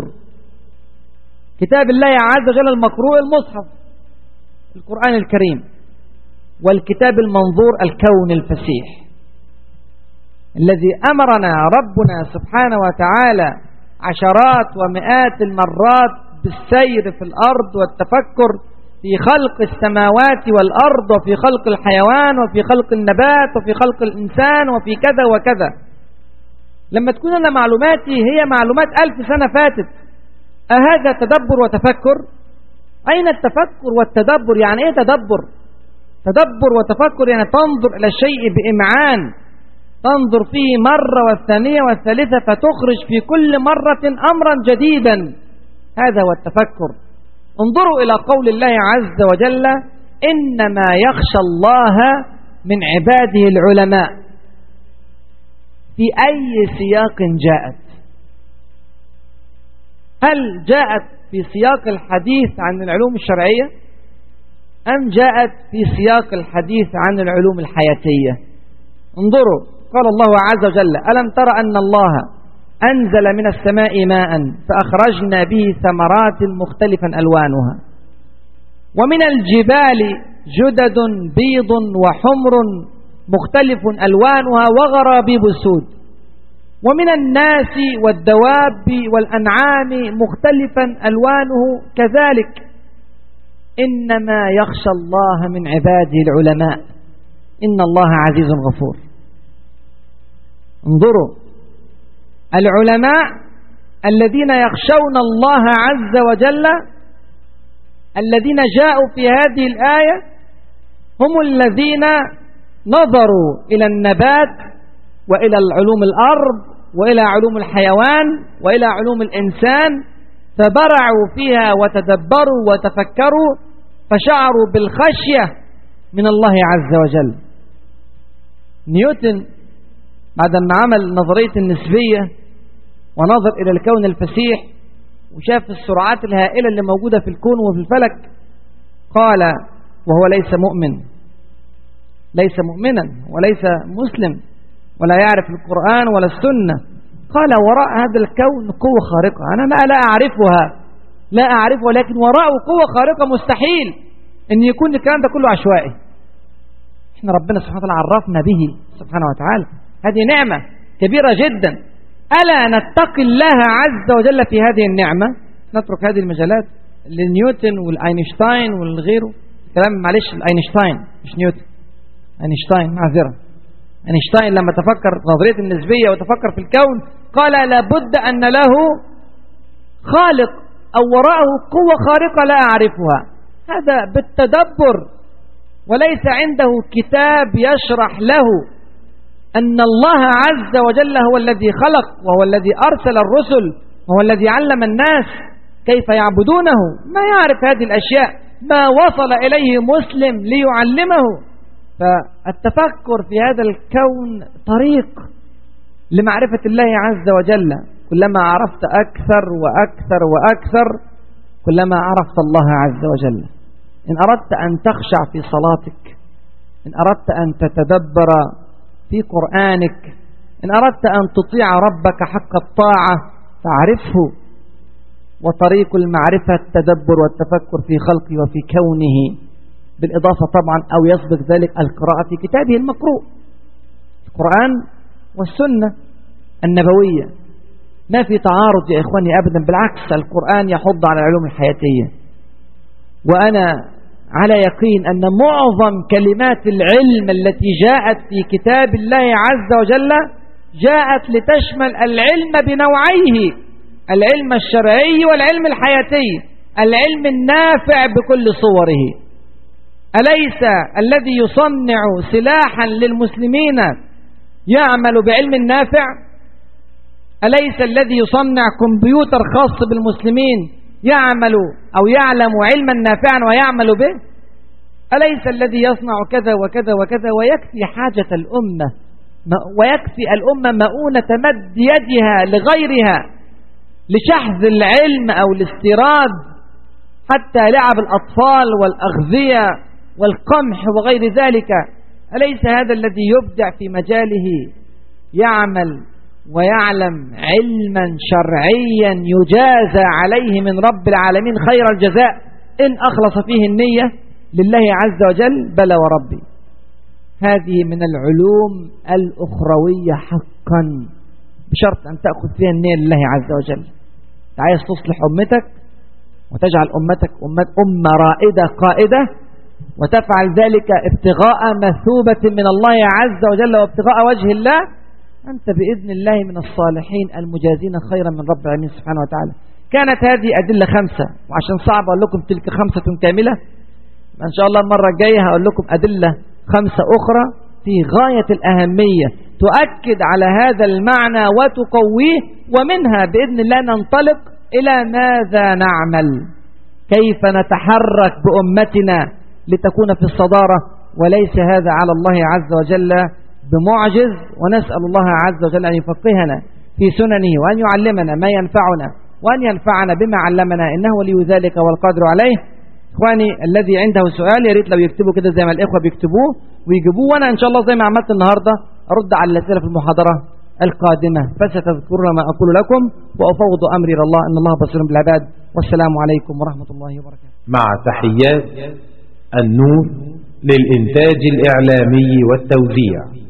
كتاب الله عز وجل المقروء المصحف القرآن الكريم، والكتاب المنظور الكون الفسيح الذي أمرنا ربنا سبحانه وتعالى عشرات ومئات المرات بالسير في الأرض والتفكر في خلق السماوات والأرض وفي خلق الحيوان وفي خلق النبات وفي خلق الإنسان وفي كذا وكذا. لما تكون أنا معلوماتي هي معلومات ألف سنة فاتت، أهذا تدبر وتفكر؟ أين التفكر والتدبر؟ يعني إيه تدبر؟ تدبر وتفكر يعني تنظر إلى الشيء بإمعان، تنظر فيه مرة والثانية والثالثة فتخرج في كل مرة أمرا جديدا، هذا هو التفكر. انظروا إلى قول الله عز وجل: إنما يخشى الله من عباده العلماء. في أي سياق جاءت؟ هل جاءت في سياق الحديث عن العلوم الشرعية أم جاءت في سياق الحديث عن العلوم الحياتية؟ انظروا، قال الله عز وجل: ألم تر أن الله أنزل من السماء ماء فأخرجنا به ثمرات مختلفا ألوانها ومن الجبال جدد بيض وحمر مختلف ألوانها وغرابيب سود ومن الناس والدواب والأنعام مختلفا ألوانه كذلك إنما يخشى الله من عباده العلماء إن الله عزيز غفور. انظروا، العلماء الذين يخشون الله عز وجل الذين جاءوا في هذه الآية هم الذين نظروا إلى النبات وإلى علوم الأرض وإلى علوم الحيوان وإلى علوم الإنسان، فبرعوا فيها وتدبروا وتفكروا فشعروا بالخشية من الله عز وجل. نيوتن بعد ما عمل نظرية النسبية ونظر إلى الكون الفسيح وشاف السرعات الهائلة اللي موجودة في الكون وفي الفلك، قال وهو ليس مؤمن ليس مؤمنا وليس مسلم ولا يعرف القرآن ولا السنة، قال وراء هذا الكون قوة خارقة أنا ما لا أعرفها لا أعرفها لكن وراءه قوة خارقة مستحيل أن يكون الكلام ده كله عشوائي. احنا ربنا سبحانه وتعالى عرفنا به سبحانه وتعالى، هذه نعمة كبيرة جدا. ألا نتقي الله عز وجل في هذه النعمة؟ نترك هذه المجالات لنيوتن والأينشتاين والغيره، كلام معلش الأينشتاين مش نيوتن، أينشتاين معذرة. أينشتاين لما تفكر في نظرية النسبية وتفكر في الكون قال لابد أن له خالق أو وراءه قوة خارقة لا أعرفها. هذا بالتدبر، وليس عنده كتاب يشرح له أن الله عز وجل هو الذي خلق وهو الذي أرسل الرسل وهو الذي علم الناس كيف يعبدونه. ما يعرف هذه الأشياء، ما وصل إليه مسلم ليعلمه. فالتفكر في هذا الكون طريق لمعرفة الله عز وجل. كلما عرفت أكثر وأكثر وأكثر كلما عرفت الله عز وجل. إن أردت أن تخشع في صلاتك، إن أردت أن تتدبر في قرآنك، إن أردت أن تطيع ربك حق الطاعة فاعرفه. وطريق المعرفة التدبر والتفكر في خلقه وفي كونه، بالإضافة طبعا أو يسبق ذلك القراءة في كتابه المقروء القرآن والسنة النبوية. ما في تعارض يا إخواني أبدا، بالعكس القرآن يحض على العلوم الحياتية. وأنا على يقين أن معظم كلمات العلم التي جاءت في كتاب الله عز وجل جاءت لتشمل العلم بنوعيه، العلم الشرعي والعلم الحياتي، العلم النافع بكل صوره. أليس الذي يصنع سلاحا للمسلمين يعمل بعلم نافع؟ أليس الذي يصنع كمبيوتر خاص بالمسلمين يعمل أو يعلم علما نافعا ويعمل به؟ أليس الذي يصنع كذا وكذا وكذا ويكفي حاجة الأمة ويكفي الأمة مؤونة مد يدها لغيرها لشحذ العلم أو الاستيراد حتى لعب الأطفال والأغذية والقمح وغير ذلك؟ أليس هذا الذي يبدع في مجاله يعمل ويعلم علما شرعيا يجازى عليه من رب العالمين خير الجزاء إن أخلص فيه النية؟ لله عز وجل؟ بلى وربي. هذه من العلوم الأخروية حقا، بشرط أن تأخذ فيها النية لله عز وجل. عايز تصلح أمتك وتجعل أمتك أمة, أمة رائدة قائدة، وتفعل ذلك ابتغاء مثوبة من الله عز وجل وابتغاء وجه الله، أنت بإذن الله من الصالحين المجازين خيرا من رب العالمين سبحانه وتعالى. كانت هذه أدلة خمسة، وعشان صعب أقول لكم تلك خمسة كاملة، إن شاء الله المرة الجاية هقول لكم أدلة خمسة أخرى في غاية الأهمية تؤكد على هذا المعنى وتقويه، ومنها بإذن الله ننطلق إلى ماذا نعمل، كيف نتحرك بأمتنا لتكون في الصدارة، وليس هذا على الله عز وجل بمعجز. ونسأل الله عز وجل أن يفقهنا في سننه، وأن يعلمنا ما ينفعنا، وأن ينفعنا بما علمنا، إنه ولي ذلك والقادر عليه. إخواني الذي عنده سؤال يا ريت لو يكتبوا كده زي ما الإخوة بيكتبوه ويجيبوه، وأنا إن شاء الله زي ما عملت النهاردة أرد على الأسئلة في المحاضرة القادمة، فستذكرون ما أقول لكم، وأفوض أمري إلى الله إن الله بصير بالعباد. والسلام عليكم ورحمة الله وبركاته. مع تحيات النور للإنتاج الإعلامي والتوزيع.